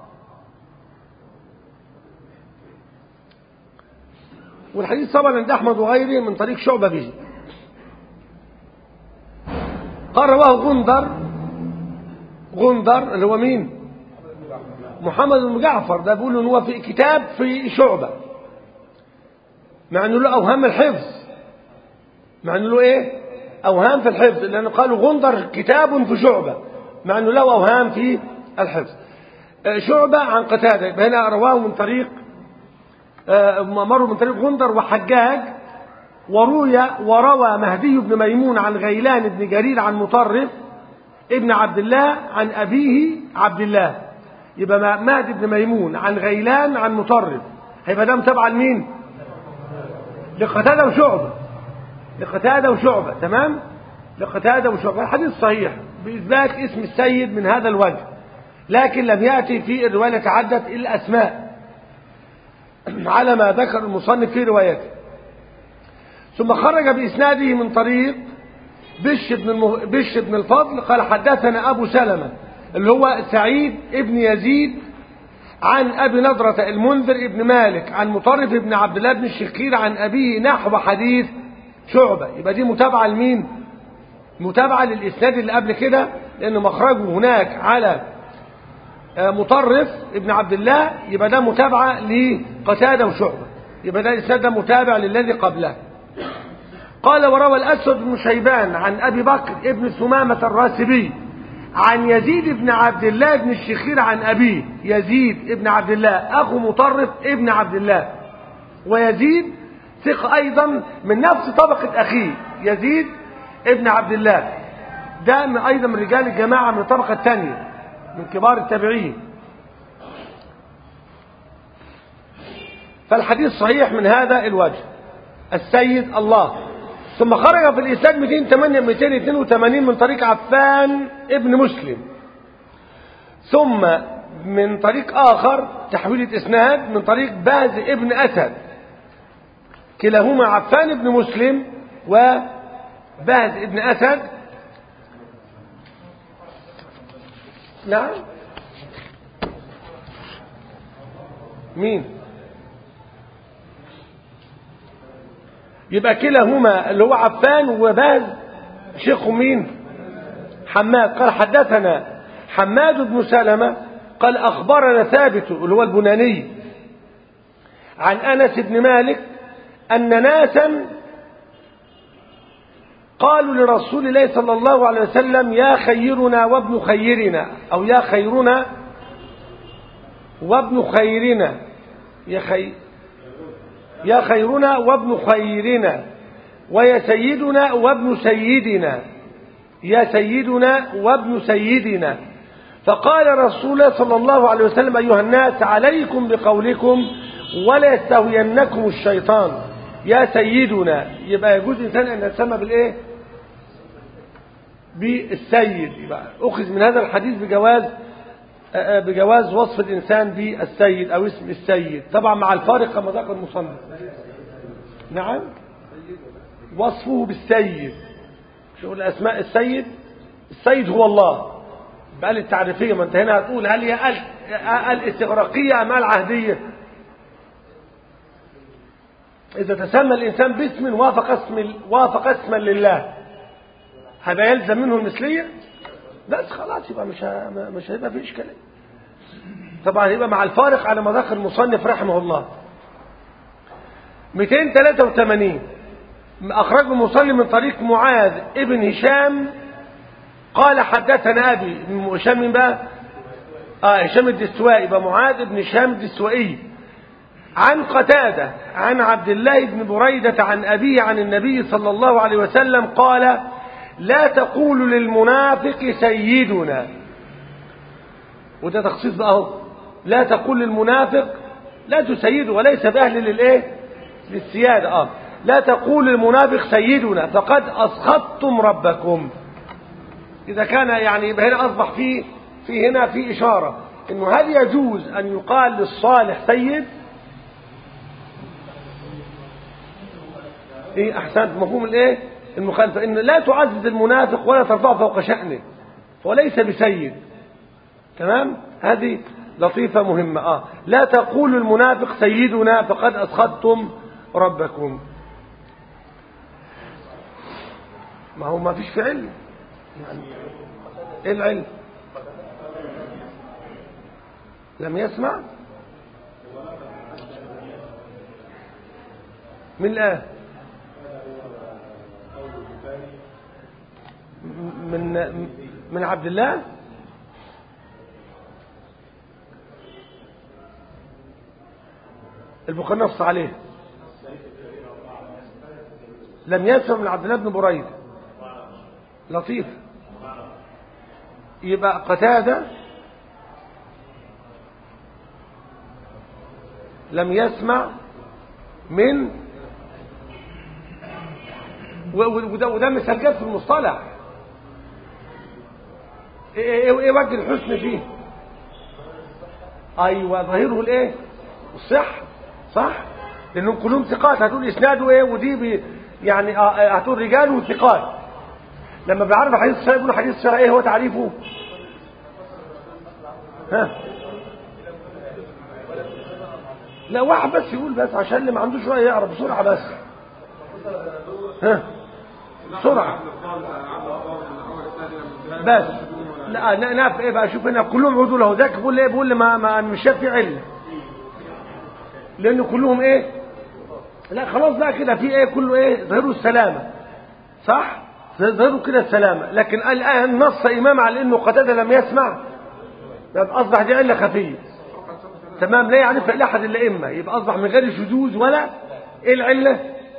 A: والحديث طبعا عند أحمد وغيره من طريق شعبة به. قال رواه غندر غندر اللي هو مين؟ محمد بن جعفر. ده بيقول ان هو في كتاب في شعبة، مع انه له اوهام الحفظ، مع انه له ايه؟ اوهام في الحفظ، لانه قالوا غندر كتاب في شعبة، مع انه له اوهام في الحفظ. شعبة عن قتادة، يبقى هنا رواه من طريق غندر وحجاج. وروى مهدي بن ميمون عن غيلان بن جرير عن مطرف ابن عبد الله عن أبيه عبد الله. يبقى مهدي بن ميمون عن غيلان عن مطرف، هيبقى ده متابعة لمين؟ لقتادة وشعبة. لقتادة وشعبة، تمام؟ لقتادة وشعبة. الحديث صحيح بإثبات اسم السيد من هذا الوجه، لكن لم يأتي في الرواية تعدت الأسماء على ما ذكر المصنف في روايته. ثم خرج بإسناده من طريق بش بن الفضل قال حدثنا أبو سلمة اللي هو سعيد ابن يزيد عن أبي نضرة المنذر ابن مالك عن مطرف ابن عبد الله بن الشخير عن أبيه نحو حديث شعبة. يبقى دي متابعة لمين؟ متابعة للإسناد اللي قبل كده، لأن مخرجه هناك على مطرف ابن عبد الله، يبقى ده متابعة لقتادة وشعبة، يبقى ده الإسناد ده متابع للذي قبله. قال وروى الأسود بن شيبان عن أبي بكر ابن ثمامة الراسبي عن يزيد بن عبد الله بن الشخير عن أبيه. يزيد ابن عبد الله أخو مطرف ابن عبد الله، ويزيد ثقة أيضا من نفس طبقة أخيه يزيد ابن عبد الله، ده أيضا من رجال الجماعة من الطبقة الثانية من كبار التابعين. فالحديث صحيح من هذا الوجه. السيد الله. ثم خرج في الإسناد 282 من طريق عفان ابن مسلم، ثم من طريق آخر تحويلة إسناد من طريق باز ابن أسد، كلاهما عفان ابن مسلم وباز ابن أسد. نعم، مين؟ يبقى كلاهما اللي هو عفان وباز شيخه مين؟ حماد. قال حدثنا حماد بن سلمة قال أخبرنا ثابت اللي هو البناني عن أنس بن مالك أن ناسا قالوا لرسول الله صلى الله عليه وسلم يا خيرنا وابن خيرنا، أو يا خيرنا وابن خيرنا، يا خيرنا وابن خيرنا، ويا سيدنا وابن سيدنا، يا سيدنا وابن سيدنا. فقال رسول الله صلى الله عليه وسلم أيها الناس عليكم بقولكم ولا يستهوينكم الشيطان. يا سيدنا يبقى يجوز إنسان أن يتسمى بالإيه؟ بالسيد. يبقى أخذ من هذا الحديث بجواز وصف الإنسان بالسيد أو اسم السيد، طبعا مع الفارق كما ذكر المصنف. نعم، وصفه بالسيد. شو الأسماء السيد؟ السيد هو الله بقى التعريفية. ما انت هنا هتقول هل هي الاستغراقية أم العهدية؟ إذا تسمى الإنسان باسم وافق اسما لله هذا يلزم منه المثلية؟ بس خلاص يبقى مش هيبقى فيه إشكالية. طبعا يبقى مع الفارق على ما ذكر المصنف رحمه الله. 283 أخرجه المصنف من طريق معاذ ابن هشام قال حدثنا أبي. هشام من بقى؟ هشام الدستوائي. يبقى معاذ ابن هشام الدستوائي عن قتادة عن عبد الله بن بريدة عن أبيه عن النبي صلى الله عليه وسلم قال لا تقول للمنافق سيدنا. وده تخصيص بقى اهو، لا تقول للمنافق لا تسيده، وليس بأهل للإيه؟ للسيادة. لا تقول للمنافق سيدنا فقد أسخطتم ربكم. إذا كان يعني يبقى هنا أصبح في هنا في إشارة إنه هل يجوز أن يقال للصالح سيد؟ إيه أحسنت، مفهوم الإيه؟ المخالفة إن لا تعزز المنافق ولا ترفعه فوق شأنه وليس بسيد. تمام؟ هذه لطيفة مهمة. لا تقول المنافق سيدنا فقد أسخطتم ربكم. ما هو ما فيش في علم يعني. ايه العلم؟ لم يسمع من الآن من عبد الله. البخاري نص عليه لم يسمع من عبد الله بن بريدة. لطيف. يبقى قتادة لم يسمع من وده مسجل في المصطلح. ايه وجه الحسن فيه؟ ايوه ظاهره الايه؟ الصح. صح، لانهم كلهم ثقات. هتقول اسناده ايه؟ ودي يعني هتقول رجال وثقات. لما بنعرف حديث الصحيح يقولوا حديث الصحيح ايه هو تعريفه؟ ها لا واحد بس يقول بس عشان اللي ما عندوش رأي يعرف بسرعة بس. ها بسرعة بس. لا نعرف ايه بقى. شوف هنا كلهم عدول اهو. ذاك بيقول ايه؟ بيقول ما مش شايف في علة لان كلهم ايه؟ لا خلاص بقى كده في ايه؟ كله ايه؟ ظهروا السلامة. صح، ظهروا كده السلامة. لكن الآن نص إمام على انه قتادة لم يسمع، يبقى اصبح دي علة خفية. تمام، لا يعرفها الا احد الائمه. يبقى اصبح من غير شذوذ ولا ايه العله؟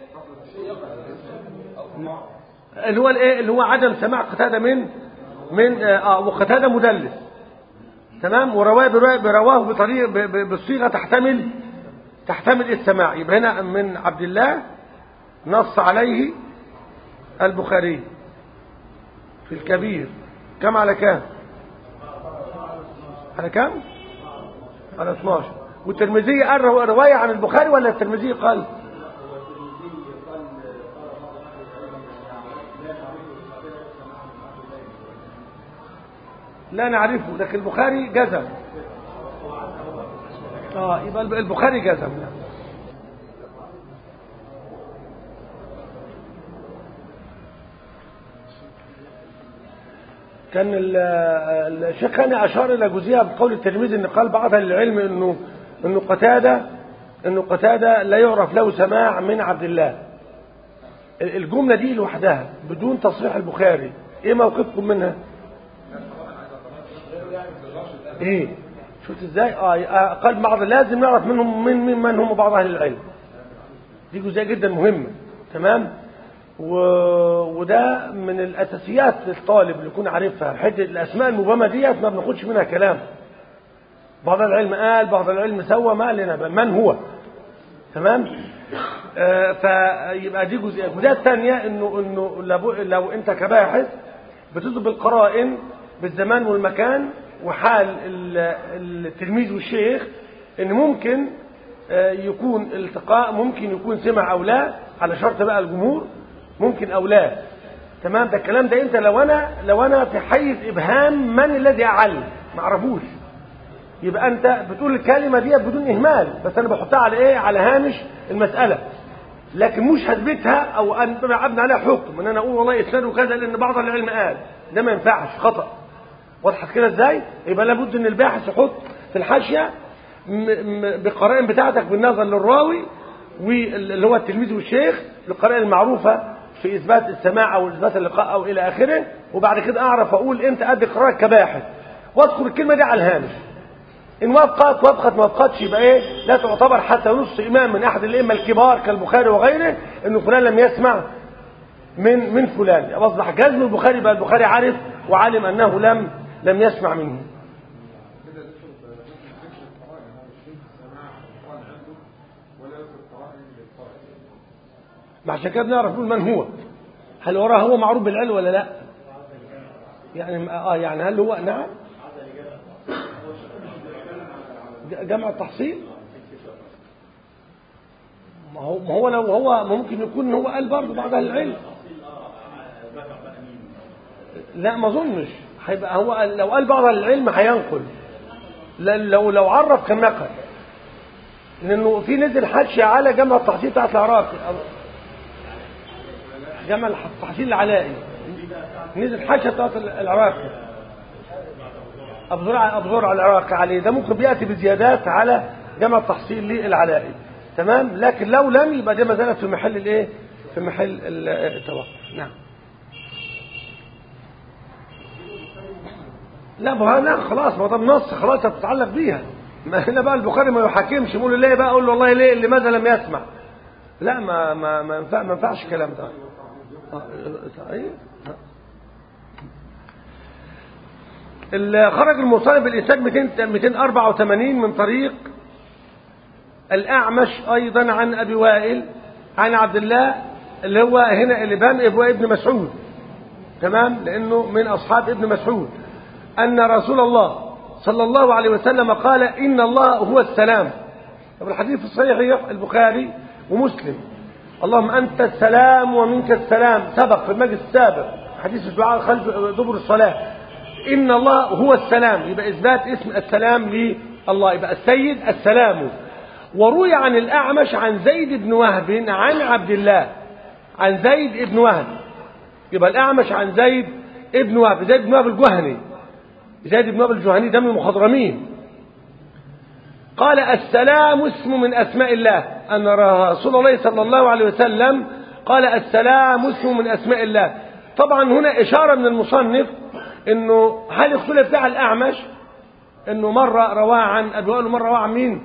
A: اللي هو الايه؟ اللي هو عدم سماع قتاده من وقتاده مدلس. تمام، ورواه بطريقه بالصيغه تحتمل السماع. يبقى هنا من عبد الله نص عليه البخاري في الكبير. كم على كام؟ على كام؟ على 12. والترمذي قال رواية عن البخاري ولا الترمذي قال؟ لا نعرفه، لكن البخاري جزم. يبقى البخاري جزم. كان الشيخ خاني أشار إلى جزئية بقول الترمذي إن قال بعض العلم إنه قتادة لا يعرف له سماع من عبد الله. الجملة دي لوحدها بدون تصريح البخاري، إيه موقفكم منها؟ إيه شفت إزاي؟ قال بعض لازم نعرف منهم من هم بعض أهل العلم. دي جزئية جدا مهمة. تمام. وده من الأساسيات للطالب اللي يكون عارفها. حته الأسماء المبهمة ديت ما بناخدش منها كلام. بعض العلم قال، بعض العلم سوى، ما لنا من هو. تمام. فيبقى دي جزئية الثانية انه لو انت كباحث بتضرب القرائن بالزمان والمكان وحال التلميذ والشيخ، ان ممكن يكون التقاء، ممكن يكون سمع او لا، على شرط بقى الجمهور ممكن او لا. تمام. ده الكلام ده انت لو انا في حيز ابهام من الذي اعل ما اعرفوش، يبقى انت بتقول الكلمه دي بدون اهمال، بس انا بحطها على ايه؟ على هامش المساله، لكن مش هثبتها او ابني عليها حكم ان انا اقول والله اسناده كذا لان بعض العلم قال. ده ما ينفعش، خطا. وضحت كده ازاي؟ يبقى لابد ان الباحث يحط في الحاشيه بالقرائن بتاعتك بالنظر للراوي واللي هو التلميذ والشيخ، القرائن المعروفه في اثبات السماع او اثبات اللقاء او الى اخره. وبعد كده اعرف اقول انت قد قراءتك كباحث واذكر الكلمه دي على الهامش. ان وافقت ما وافقتش يبقى ايه؟ لا تعتبر حتى نص امام من احد الائمه الكبار كالبخاري وغيره انه فلان لم يسمع من فلان. اصبح جزم البخاري، بقى البخاري عارف وعلم انه لم يسمع منه. عشان كده بنعرف نقول من هو. هل وراه هو معروف بالعلم ولا لا؟ يعني هل هو نعم جمع التحصيل؟ ما هو لو هو ممكن يكون هو قال برضه بعض اهل العلم. لا ما اظنش هيبقى هو لو قال بعض اهل العلم هينقل. لو عرف كان نقل، لانه في نزل حاشيه على جمع التحصيل بتاعت العراقي، جمع التحصيل العلائي، نزل حاشيه بتاعت العراقي. أبو زرع العراقي عليه، ده ممكن بيأتي بزيادات على جمع التحصيل للعلائي. تمام. لكن لو لم يبقى ده ما زالت في محل الايه، في محل التوقف. نعم. لا ما خلاص، ما ده النص خلاص تتعلق بيها. ما هنا بقى البخاري ما يحاكمش يقول ليه بقى، اقول له والله ليه اللي ماذا لم يسمع. لا ما ينفعش الكلام ده. خرج المصنف بالإسناد 284 من طريق الأعمش أيضا عن أبي وائل عن عبد الله، اللي هو هنا الإمام ابن مسعود. تمام، لأنه من أصحاب ابن مسعود، أن رسول الله صلى الله عليه وسلم قال إن الله هو السلام. طب الحديث الصحيح البخاري ومسلم، اللهم أنت السلام ومنك السلام، سبق في المجلس السابق حديث الدعاء خلف دبر الصلاة. إن الله هو السلام، يبقى إثبات اسم السلام لله، يبقى السيد السلام. وروي عن الأعمش عن زيد بن وهب عن عبد الله، عن زيد بن وهب، يبقى الأعمش عن زيد بن وهب، زيد بن وهب الجهني، زيد بن وهب الجهني ده من المخضرمين. قال السلام اسم من أسماء الله، أن رسول الله صلى الله عليه وسلم قال السلام اسم من أسماء الله. طبعا هنا إشارة من المصنف إنه هل اختلف على الأعمش، إنه مرة رواه عن أبي وائل ومرة رواه عن مين؟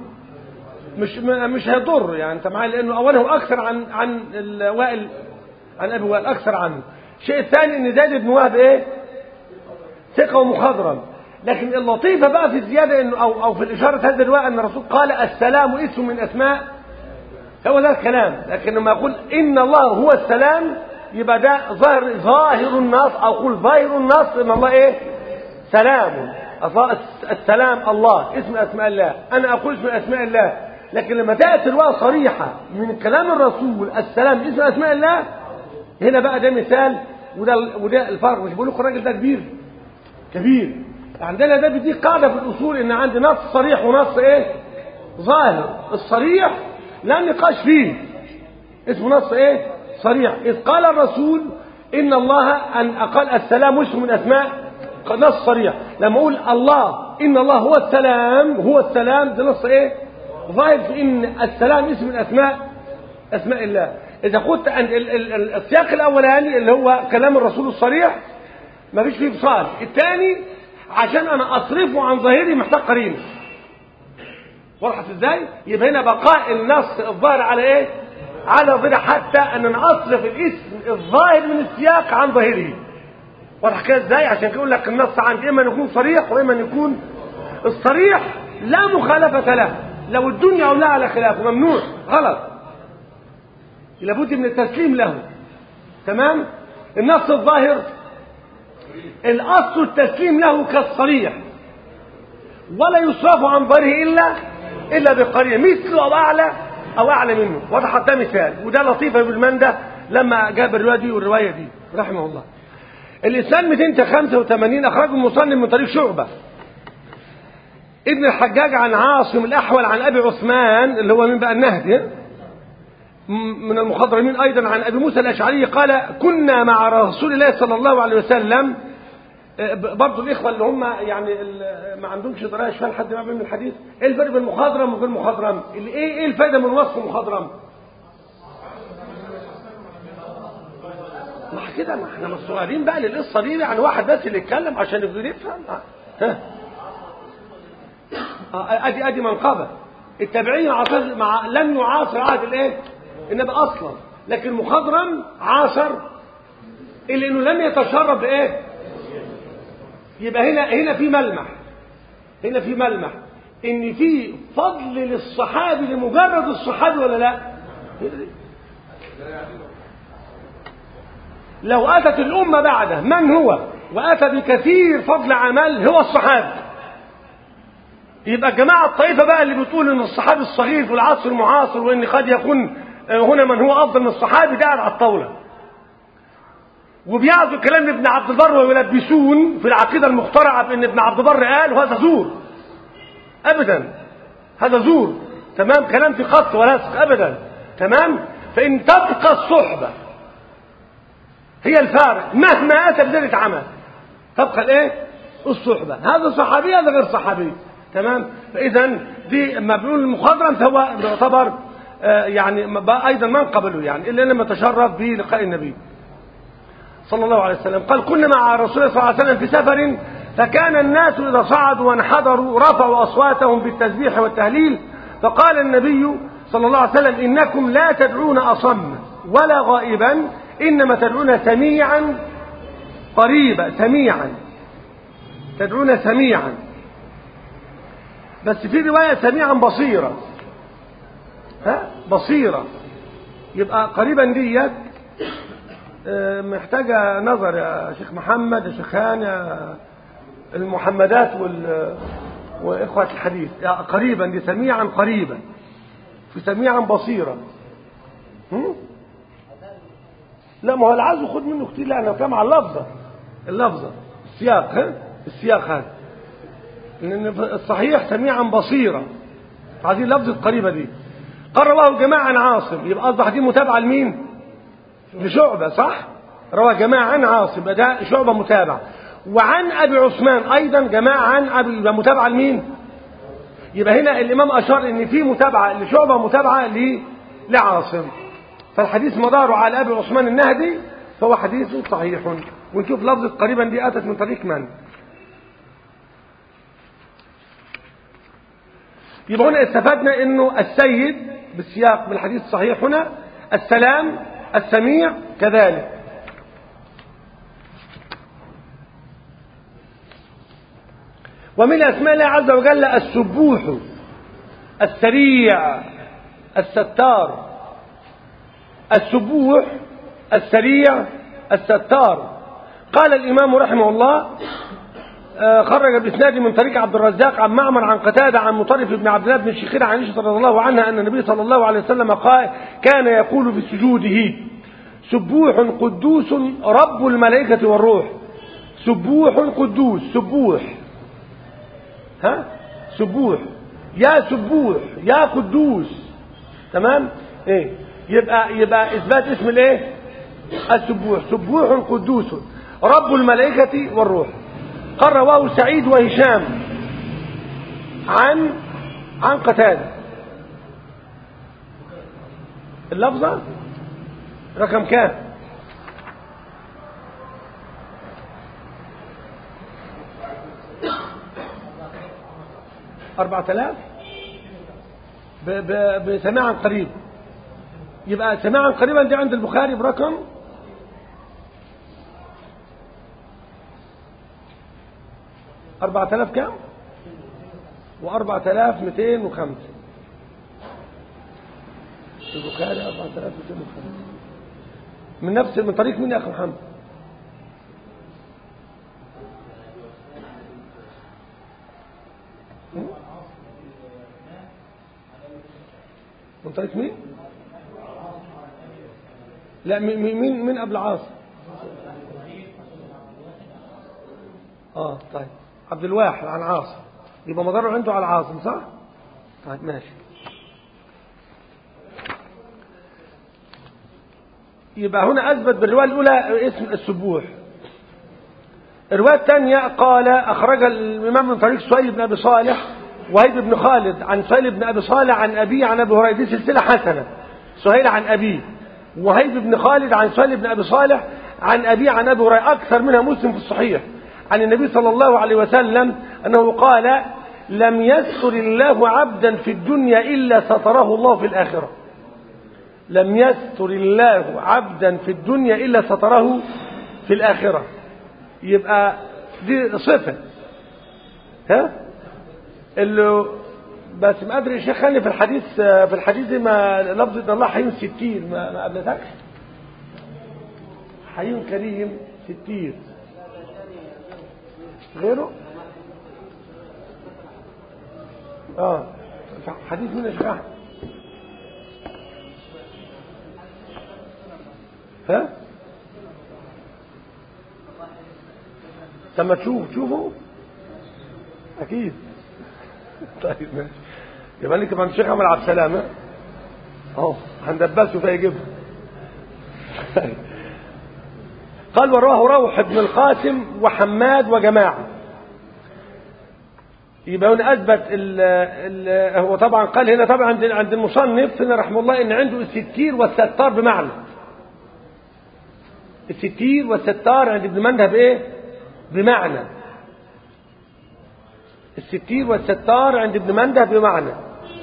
A: مش هيضر يعني انت معايا، لانه اوله اكثر عن الوائل، عن ابي وائل اكثر عنه. الشيء الثاني ان زيد بن وهب ايه، ثقه ومخضرم. لكن اللطيفه بقى في الزياده انه او في الاشاره هذا الروايه ان الرسول قال السلام اسم من اسماء، هو ده الكلام. لكن لما يقول ان الله هو السلام يبقى ده ظاهر النص، او قول ظاهر النص ان الله ايه، سلام. السلام الله اسم اسماء الله، انا اقول اسم اسماء الله. لكن لما تأتي الرواية صريحة من كلام الرسول السلام اسم أسماء الله، هنا بقى ده مثال، وده الفرق. مش بقول لكم الراجل ده كبير عندنا، ده بيديك قاعدة في الأصول إن عندي نص صريح ونص إيه، ظاهر. الصريح لا نقاش فيه، اسمه نص إيه، صريح. إذ قال الرسول إن الله أن أقل السلام اسم من أسماء، نص صريح. لما أقول الله إن الله هو السلام ده نص إيه، ظاهر في ان السلام اسم من اسماء الله. اذا قلت عند السياق الاولاني اللي هو كلام الرسول الصريح ما فيش فيه فصال، الثاني عشان انا اصرفه عن ظاهري محتاج قرينه. وضحت ازاي؟ يبقى هنا بقاء النص الظاهر على ايه، على ظاهره، حتى ان انا اصرف الاسم الظاهر من السياق عن ظاهره. واضح كده ازاي؟ عشان كده يقول لك النص عندي اما يكون صريح واما يكون الصريح لا مخالفه له، لو الدنيا أولى على خلافه ممنوع غلط، لابد من التسليم له. تمام. النص الظاهر الأصل التسليم له كالصريح، ولا يصرف عن ظاهره إلا بقرينة مثله أو أعلى منه. وضحت ده مثال، وده لطيفة بالمندة لما جاب الرواية دي والرواية دي رحمه الله. الإسناد 285 أخرجه المصنف من طريق شعبة ابن الحجاج عن عاصم الأحول عن أبي عثمان، اللي هو من بقى النهدي من المخضرمين أيضا، عن أبي موسى الأشعري قال كنا مع رسول الله صلى الله عليه وسلم. برضو الإخوة اللي هم يعني ما عندهمش دراية شوية لحد ما بين الحديث، إيه الفرق بين المخضرم وغير المخضرم؟ إيه الفائدة من وصف المخضرم؟ ما كده، ما احنا مصغرين بقى للقصة دي، يعني واحد بس اللي يتكلم عشان يقدر يفهم. ادي منقبه التابعين مع لم يعاصر عهد الايه، النبي اصلا، لكن مخضرم عاصر الا انه لم يتشرب بايه. يبقى هنا في ملمح ان في فضل للصحابي لمجرد الصحابي ولا لا. لو اتت الامه بعده من هو واتى بكثير فضل عمل هو الصحابي، يبقى الجماعة الطائفة بقى اللي بتقول ان الصحابي الصغير في العصر المعاصر وان قد يكون هنا من هو افضل من الصحابي، ده قاعد على الطاولة وبياخدوا كلام ابن عبد البر ويلبسون في العقيدة المخترعة بان ابن عبد البر قال، وهذا زور ابدا، هذا زور. تمام، كلام في قص ولصق ابدا. تمام. فان تبقى الصحبة هي الفارق مهما اتى بذلك عمل، تبقى الايه الصحبة. هذا صحابي هذا غير صحابي. تمام. فإذا دي ما بنقول المخضرم فهو يعتبر يعني أيضا ما قبله يعني إلا لما تشرف بلقاء النبي صلى الله عليه وسلم. قال كنا مع رسول الله صلى الله عليه وسلم في سفر فكان الناس إذا صعدوا وانحدروا رفعوا أصواتهم بالتسبيح والتهليل فقال النبي صلى الله عليه وسلم إنكم لا تدعون أصم ولا غائبا إنما تدعون سميعا قريبا. سميعا تدعون سميعا، بس في رواية سميعا بصيرا. بصيرا يبقى قريبا ديت محتاجة نظر يا شيخ محمد يا شيخان يا المحمدات وإخوة الحديث. قريبا دي سميعا قريبا في سميعا بصيرا. لا ما هو العزو خد منه كتير. لا أنا بتكلم على اللفظة السياق. السياق هذا لأن الصحيح سميعا بصيرا. هذه اللفظة قريبة دي. قال رواه جماعة عن عاصم. يبقى أصبح دي متابعة لمين؟ لشعبة صح؟ رواه جماعة عن عاصم ده شعبة متابع. وعن أبي عثمان أيضا جماعة عن أبي يبقى متابعة لمين؟ يبقى هنا الإمام أشار إن في متابعة لشعبة متابعة لعاصم. فالحديث مداره على أبي عثمان النهدي فهو حديث صحيح. ونشوف لفظة قريبا دي أتت من طريق من؟ يبقى هنا استفدنا إنه السيد بالسياق بالحديث الصحيح هنا السلام السميع كذلك. ومن أسماء الله عز وجل السبوح السريع الستار. السبوح السريع الستار. قال الإمام رحمه الله خرج بإسناد من طريق عبد الرزاق عن معمر عن قتادة عن مطرف بن عبد الله بن الشخير عن عائشة رضي الله عنها أن النبي صلى الله عليه وسلم قال كان يقول في سجوده سبوح قدوس رب الملائكة والروح. سبوح قدوس. سبوح سبوح يا قدوس. تمام. ايه يبقى اثبات اسم الايه؟ السبوح. سبوح قدوس رب الملائكة والروح. قال رواه سعيد وهشام عن قتادة. اللفظة رقم كام؟ 4000 بسماعا قريب. يبقى سماعا قريبا دي عند البخاري برقم 4000 كام؟ و4205 البخاري 4205 من طريق مين يا أخي محمد؟ من طريق مين؟ لا مين قبل عاصم؟ طيب عبد الواحد عن عاصم. يبقى مداره عنده على عاصم صح؟ طيب ماشي. يبقى هنا أثبت بالرواية الأولى اسم السبوح. الرواية الثانية قال أخرج الإمام من طريق سهيل بن أبي صالح وهيب بن خالد عن سهيل بن أبي صالح عن أبيه عن أبي هريرة. دي سلسلة حسنة. سهيل عن أبيه وهيب بن خالد عن سهيل بن أبي صالح عن أبيه عن أبي هريرة أكثر منها مسلم في الصحيح عن النبي صلى الله عليه وسلم أنه قال لم يستر الله عبدا في الدنيا إلا ستره الله في الآخرة. لم يستر الله عبدا في الدنيا إلا ستره في الآخرة. يبقى دي صفة اللي بس ما أدري الشيخ خلي في الحديث ما لفظة الله حيين 60 ما قبلتكش حيين كريم 60 غيره حديث من الشيخ أحمد لما تشوفوا أكيد. طيب ماشي. يبقى لك من الشيخ عمر عبد السلام هندبسه فيجيبه. قال وراه روح بن القاسم وحماد وجماعة يبقى هنا أثبت هو طبعا قال هنا طبعا عند المصنف هنا رحمه الله إن عنده الستير والستار بمعنى الستير والستار عند ابن مندة بإيه؟ بمعنى الستير والستار عند ابن مندة بمعنى.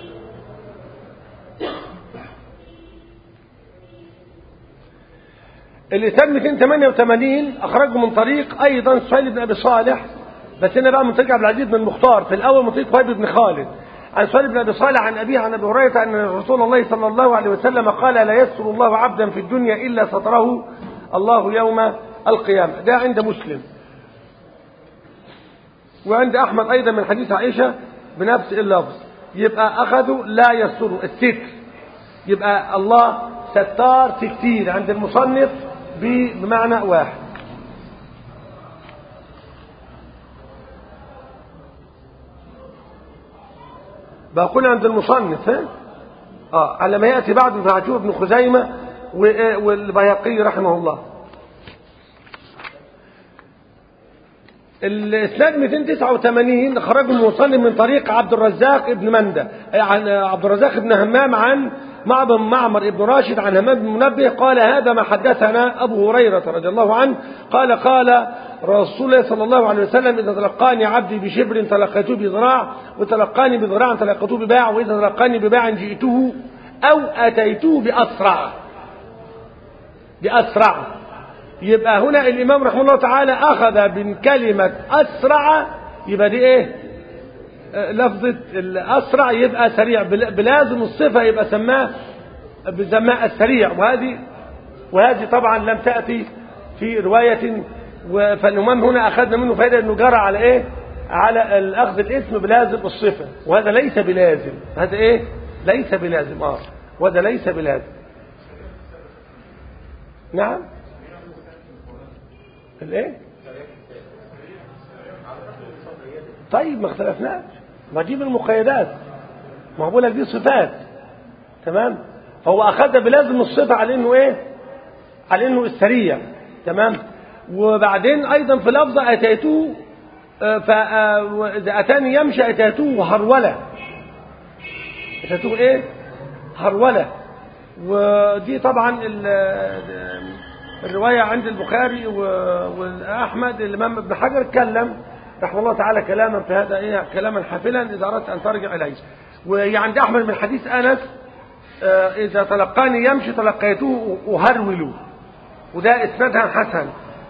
A: الإسناد 288 أخرجه من طريق أيضا سهيل بن أبي صالح، بس هنا بقى من طريق عبد العزيز بن المختار، في الأول من طريق وهيب بن خالد عن سهيل بن أبي صالح عن أبيه عن أبي هريرة أن رسول الله صلى الله عليه وسلم قال لا يستر الله عبدا في الدنيا إلا ستره الله يوم القيامة. ده عند مسلم، وعند أحمد أيضا من حديث عائشة بنفس اللفظ. يبقى أخذوا لا يستر الستر، يبقى الله ستار ستير عند المصنف بمعنى واحد. بقول عند المصنف على ما يأتي بعد فهجوه ابن خزيمة والبيهقي رحمه الله. الإسناد 289 خرجه المصنف من طريق عبد الرزاق ابن مندة عن عبد الرزاق ابن همام عن معمر ابن راشد عن همام بن منبه قال هذا ما حدثنا أبو هريرة رضي الله عنه قال رسول الله صلى الله عليه وسلم إذا تلقاني عبدي بشبر تلقيته بذراع، وتلقاني بذراع تلقيته بباع، وإذا تلقاني بباع جئته أو أتيته بأسرع. يبقى هنا الإمام رحمه الله تعالى أخذ من كلمة أسرع، يبقى دي إيه؟ لفظة الأسرع يبقى سريع، بلازم الصفة يبقى سماه السريع، وهذه طبعا لم تأتي في رواية. فالإمام هنا أخذنا منه فائدة أنه جرى على إيه؟ على الأخذ الاسم بلازم الصفة، وهذا ليس بلازم. هذا إيه؟ ليس بلازم. وهذا ليس بلازم. نعم. الايه؟ طيب ما اختلفناش، ما دي من المقيدات، ما هو بقول لك دي صفات، تمام. فهو اخذ بلازم الصفه على انه ايه؟ على انه السريع، تمام. وبعدين ايضا في لفظه اتيته، فاذا اتاني يمشي اتيته هروله. اتيته ايه؟ هروله. ودي طبعا الرواية عند البخاري وأحمد. الإمام ابن حجر اتكلم رحمه الله تعالى كلاما في هذا إيه؟ كلاما حافلا إذا أردت أن ترجع إليه. وعند أحمد من حديث أنس إذا تلقاني يمشي تلقيته أهرول، وده إسنادها حسن.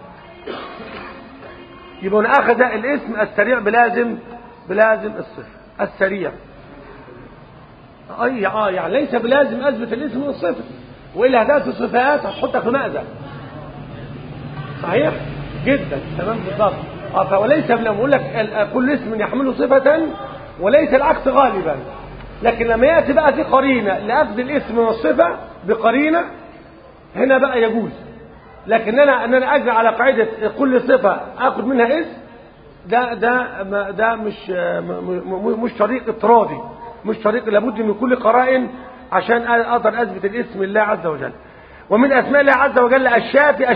A: يبقى أخذ الاسم السريع بلازم الصفة السريع. يعني ليس بلازم أثبت الاسم والصفة، وإلا هتأتي الصفات هتحطها في مأزق. صحيح جدا، تمام بالضبط. فوليس بقول لك كل اسم يحمله صفة وليس العكس غالبا، لكن لما يأتي بقى في قرينة لأخذ الاسم والصفة بقرينة هنا بقى يجوز. لكن أنا أجري على قاعدة كل صفة أخذ منها اسم، ده مش طريق اضطرادي، مش طريق لابد من كل قرائن عشان أقدر أثبت الاسم لله عز وجل. ومن أسماء الله عز وجل الشافي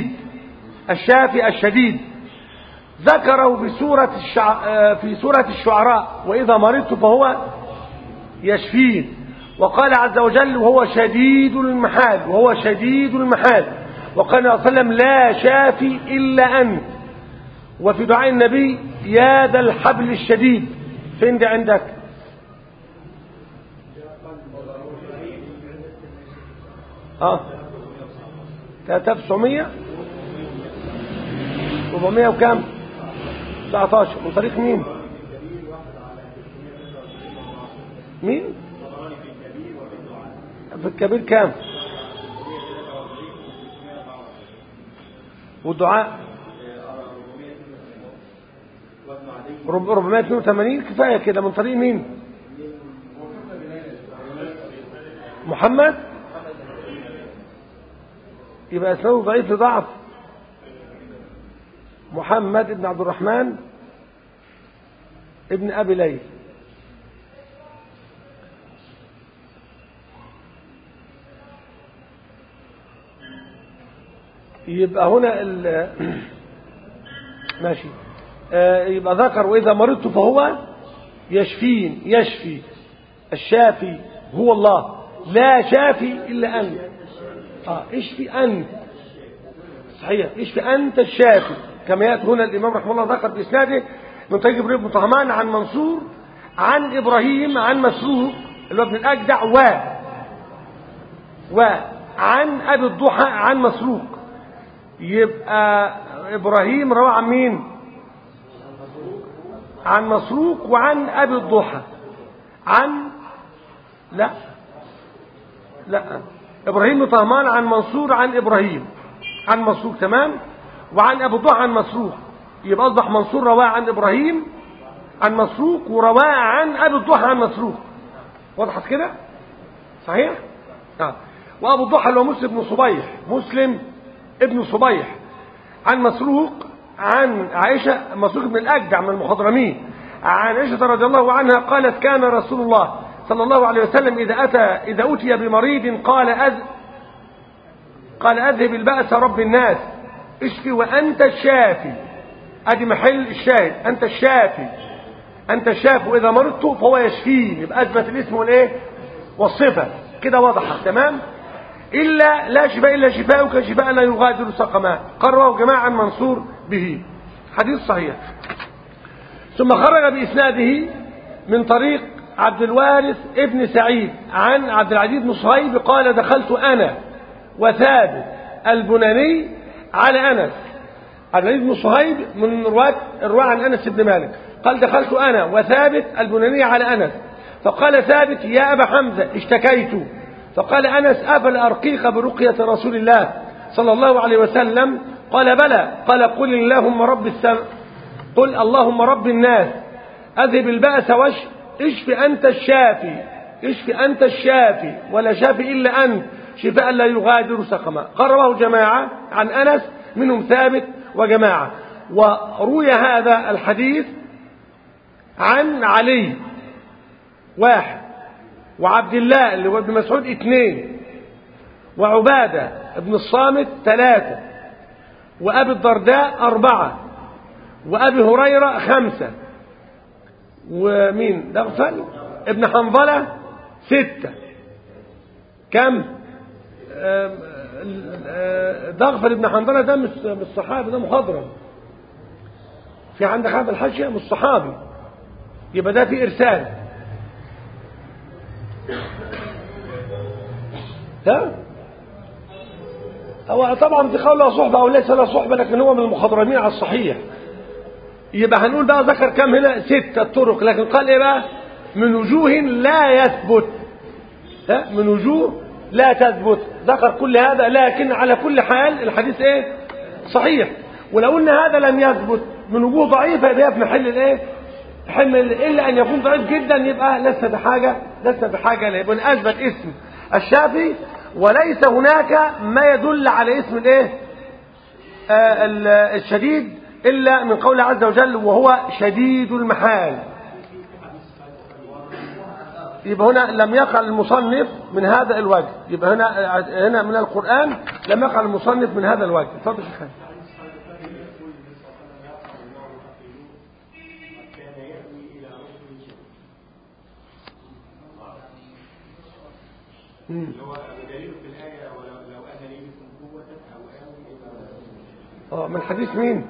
A: الشديد ذكره في سورة الشعراء وإذا مرضت فهو يشفين. وقال عز وجل وهو شديد المحال، وقال صلى الله عليه وسلم لا شافي إلا أنت. وفي دعاء النبي يا ذا الحبل الشديد. فين ده عندك؟ 3900 400 وكام 19 من طريق مين في الكبير كام؟ والدعاء 482 كفاية كده. من طريق مين؟ محمد. يبقى اسمه ضعيف لضعف. محمد ابن عبد الرحمن ابن أبي ليث. يبقى هنا ماشي. يبقى ذكر وإذا مرضت فهو يشفين يشفي. الشافي هو الله، لا شافي إلا أنت. اشفي أنت، صحيح، اشفي أنت الشافي، كما يأتي هنا الإمام رحمه الله ذكر بإسناده من طريق ابن بن طهمان عن منصور عن إبراهيم عن مسروق اللي هو ابن الأجدع وعن أبي الضحى عن مسروق. يبقى إبراهيم روى عن مين؟ عن مسروق وعن أبي الضحى عن لا إبراهيم بن طهمان عن منصور عن إبراهيم عن مسروق، تمام، وعن أبي الضحى عن مسروق. يبقى أصبح منصور رواه عن إبراهيم عن مسروق ورواه عن أبي الضحى عن مسروق. وضحت كده؟ صحيح؟ وأبو الضحى اللي هو مسلم ابن صبيح عن مسروق عن عائشة، مسروق بن الأجدع من المخضرمين، عن عائشة رضي الله عنها قالت كان رسول الله صلى الله عليه وسلم إذا أتي بمريض قال أذهب البأس رب الناس اشفي وأنت الشافي. أدي محل الشاهد، أنت الشافي، أنت الشافي، وإذا مرضت فهو يشفيني. يبقى أثبت الاسم والإيه والصفة كده واضحة، تمام. لا شفاء إلا شفاؤك شفاء لا يغادر سقما. قرره جماعة عن منصور به، حديث صحيح. ثم خرج بإسناده من طريق عبد الوارث ابن سعيد عن عبد العزيز بن صهيب قال دخلت أنا وثابت البناني على أنس. عبد العزيز بن صهيب من الرواة عن أنس بن مالك قال دخلت أنا وثابت البناني على أنس فقال ثابت يا أبا حمزة اشتكيت، فقال أنس أفلا أرقيك برقية رسول الله صلى الله عليه وسلم؟ قال بلى. قال قل اللهم رب الناس أذهب البأس اشف أنت الشافي، اشف أنت الشافي ولا شافي إلا أنت شفاء لا يغادر سقما. قرره جماعة عن أنس منهم ثابت وجماعة. وروي هذا الحديث عن علي 1 وعبد الله اللي هو ابن مسعود 2 وعبادة ابن الصامت 3 وأبي الدرداء 4 وأبي هريرة 5 ومين دغفل ابن حنظلة 6. كم؟ دغفل ابن حنظلة ده مش صحابي، ده مخضرم. في عندك هذا الحاشية مش صحابي، يبقى ده في إرسال. ده هو طبعا في قول له صحبة أو ليس له صحبة، لكن هو من المخضرمين على الصحيح. يبقى هنقول بقى ذكر كم هنا 6 طرق، لكن قال ايه بقى؟ من وجوه لا يثبت، من وجوه لا تثبت. ذكر كل هذا، لكن على كل حال الحديث ايه؟ صحيح. ولو ان هذا لم يثبت من وجوه ضعيفه يبقى في محل الايه؟ الا ان يكون ضعيف جدا يبقى لسه بحاجه له. يبقى اثبت اسم الشافي وليس هناك ما يدل على اسم الايه؟ الشديد إلا من قول عز وجل وهو شديد المحال. يبقى هنا لم يقع المصنف من هذا الوجه، يبقى هنا من القرآن لم يقع المصنف من هذا الوجه. اتفضل شيخ. من حديث مين؟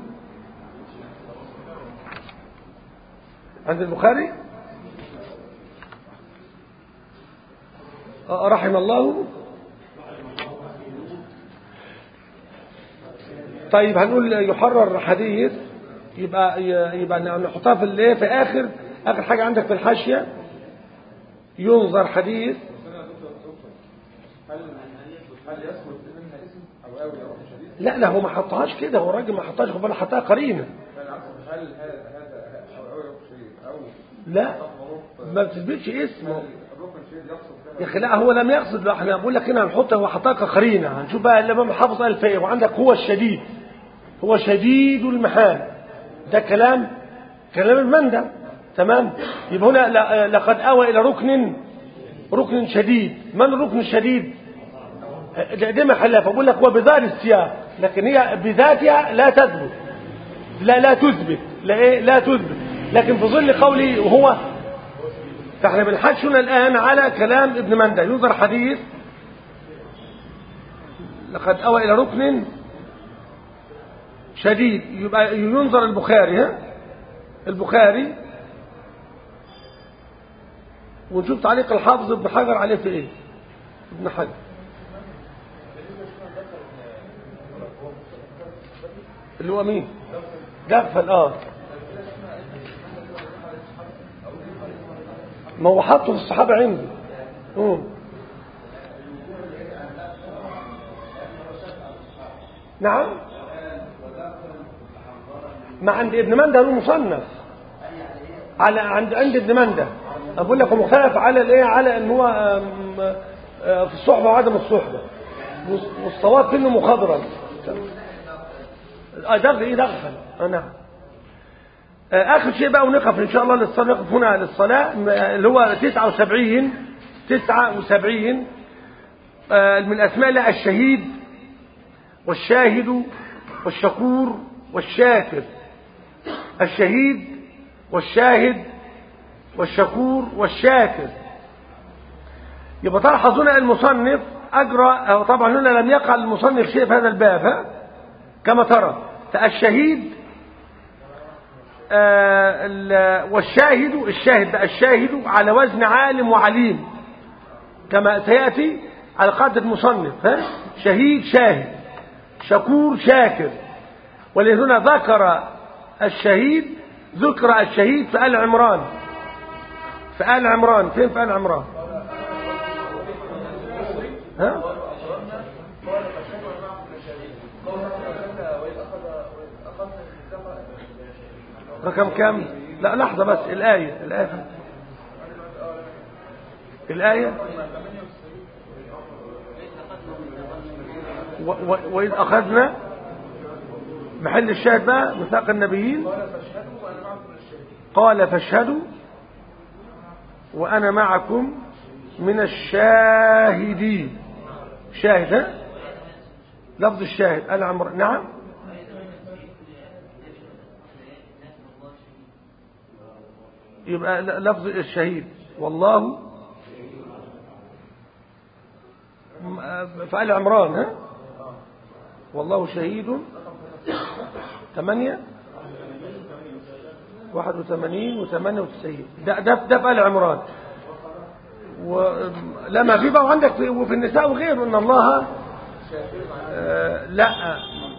A: عند البخاري رحم الله. طيب هنقول يحرر حديث، يبقى نحطها في الايه في اخر حاجه عندك في الحاشيه. ينظر حديث لا هو ما حطهاش كده، هو الراجل ما حطهاش، هو حطها قرينه. لا ما بتثبتش اسمه يا اخي. لا هو لم يقصد، احنا بقول لك هنا هنحطها، هو حطها كقرينه. هنشوف بقى الامام حافظ قال فيه وعندك هو الشديد، هو شديد المحال، ده كلام المندى، تمام. يبقى هنا لقد اوى الى ركن شديد. من الركن الشديد؟ دي محلها. فبقول لك هو بظاهر السياق، لكن هي بذاتها لا تثبت، لا تثبت، لا تثبت. لكن في ظل قولي وهو فاحنا بنحاج هنا الآن على كلام ابن مندى. ينظر حديث لقد أوى إلى ركن شديد، يبقى ينظر البخاري، ها البخاري، ونشوف تعليق الحافظ ابن حجر عليه في ايه. ابن حجر اللي هو مين؟ جغفل. ما هو حطه في الصحابة عنده. نعم، ما عند ابن مندى له مصنف على عند ابن مندى. اقول لك مختلف على الايه، على ان هو في الصحبه وعدم الصحبه، والصواب في انه مخضرم. دغفل. نعم. اخر شيء بقى ونقف ان شاء الله للصلاه، نقف هنا للصلاه، اللي هو 79 من اسماء الله الشهيد والشاهد والشكور والشاكر. الشهيد والشاهد والشكور والشاكر. يبقى تلاحظ هنا المصنف أجرى، طبعا هنا لم يقع المصنف شيء في هذا الباب، ها كما ترى. فالشهيد والشاهد، الشاهد على وزن عالم وعليم كما سيأتي على قاعدة المصنف، ها شهيد شاهد، شكور شاكر. ولهنا ذكر الشهيد في آل عمران. في آل عمران فين؟ في آل عمران، ها رقم كام؟ لا لحظة بس، الآية وإذ أخذنا محل الشاهد بقى ميثاق النبيين، قال فاشهدوا وأنا معكم من الشاهدين. شاهد، ها لفظ الشاهد آل عمران. نعم، يبقى لفظ الشهيد والله في آل عمران، ها والله شهيد 8 81 و98. ده في آل عمران. ولما في بقى عندك وفي النساء وغيره ان الله لا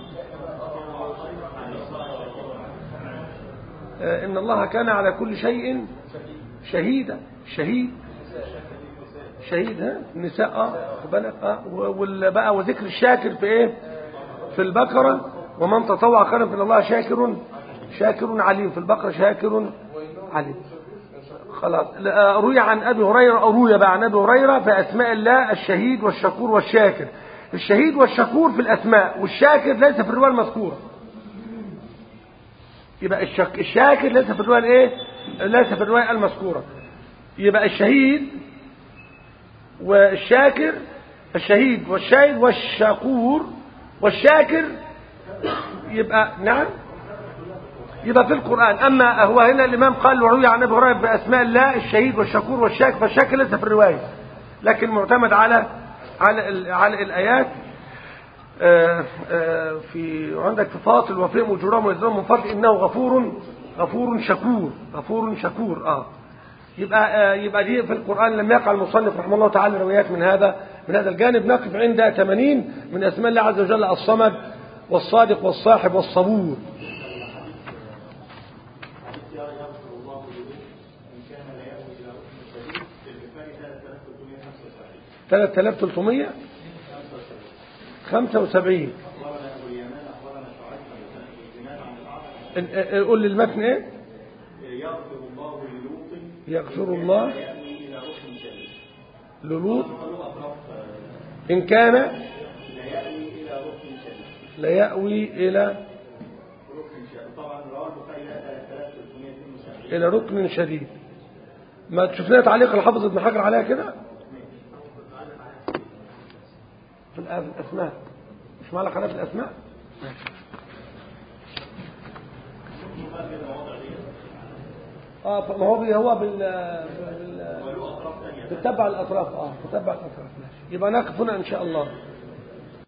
A: ان الله كان على كل شيء شهيدا. شهيد، ها النساء بقى وذكر الشاكر في ايه؟ في البقرة، ومن تطوع خيرا فإن الله شاكر عليم. في البقرة شاكر عليم. خلاص. روي عن أبي هريرة، أو روي بقى عن أبي هريرة في أسماء الله الشهيد والشكور والشاكر. الشهيد والشكور في الأسماء، والشاكر ليس في الرواية المذكورة. يبقى الشاكر ليس في الرواية الايه؟ ليس في الرواية المذكورة. يبقى الشهيد والشاكر، الشهيد والشاهد والشكور والشاكر، يبقى نعم، يبقى في القرآن. أما هو هنا الإمام قال وروي عن أبي هريرة بأسماء الله الشهيد والشكور والشاكر، فالشاكر ليس في الرواية، لكن معتمد على الآيات. في عندك في فاصل وفيهم أجورهم ويزنهم من فضل إنه غفور شكور. يبقى دي في القرآن لم يقع المصنف رحمه الله تعالى روايات من هذا الجانب. نقف عند 80 من أسماء الله عز وجل: الصمد والصادق والصاحب والصبور. 3375. قول لي المتن ايه؟ يغفر الله للوط إن كان لا يأوي إلى ركن شديد. ما تشوفنا تعليق الحافظ ابن حجر عليها كده في الأسماء، مش معلق عليها في الأسماء. ما هو تتبع الأطراف تتبع الأطراف ماشي. يبقى نقف هنا إن شاء الله.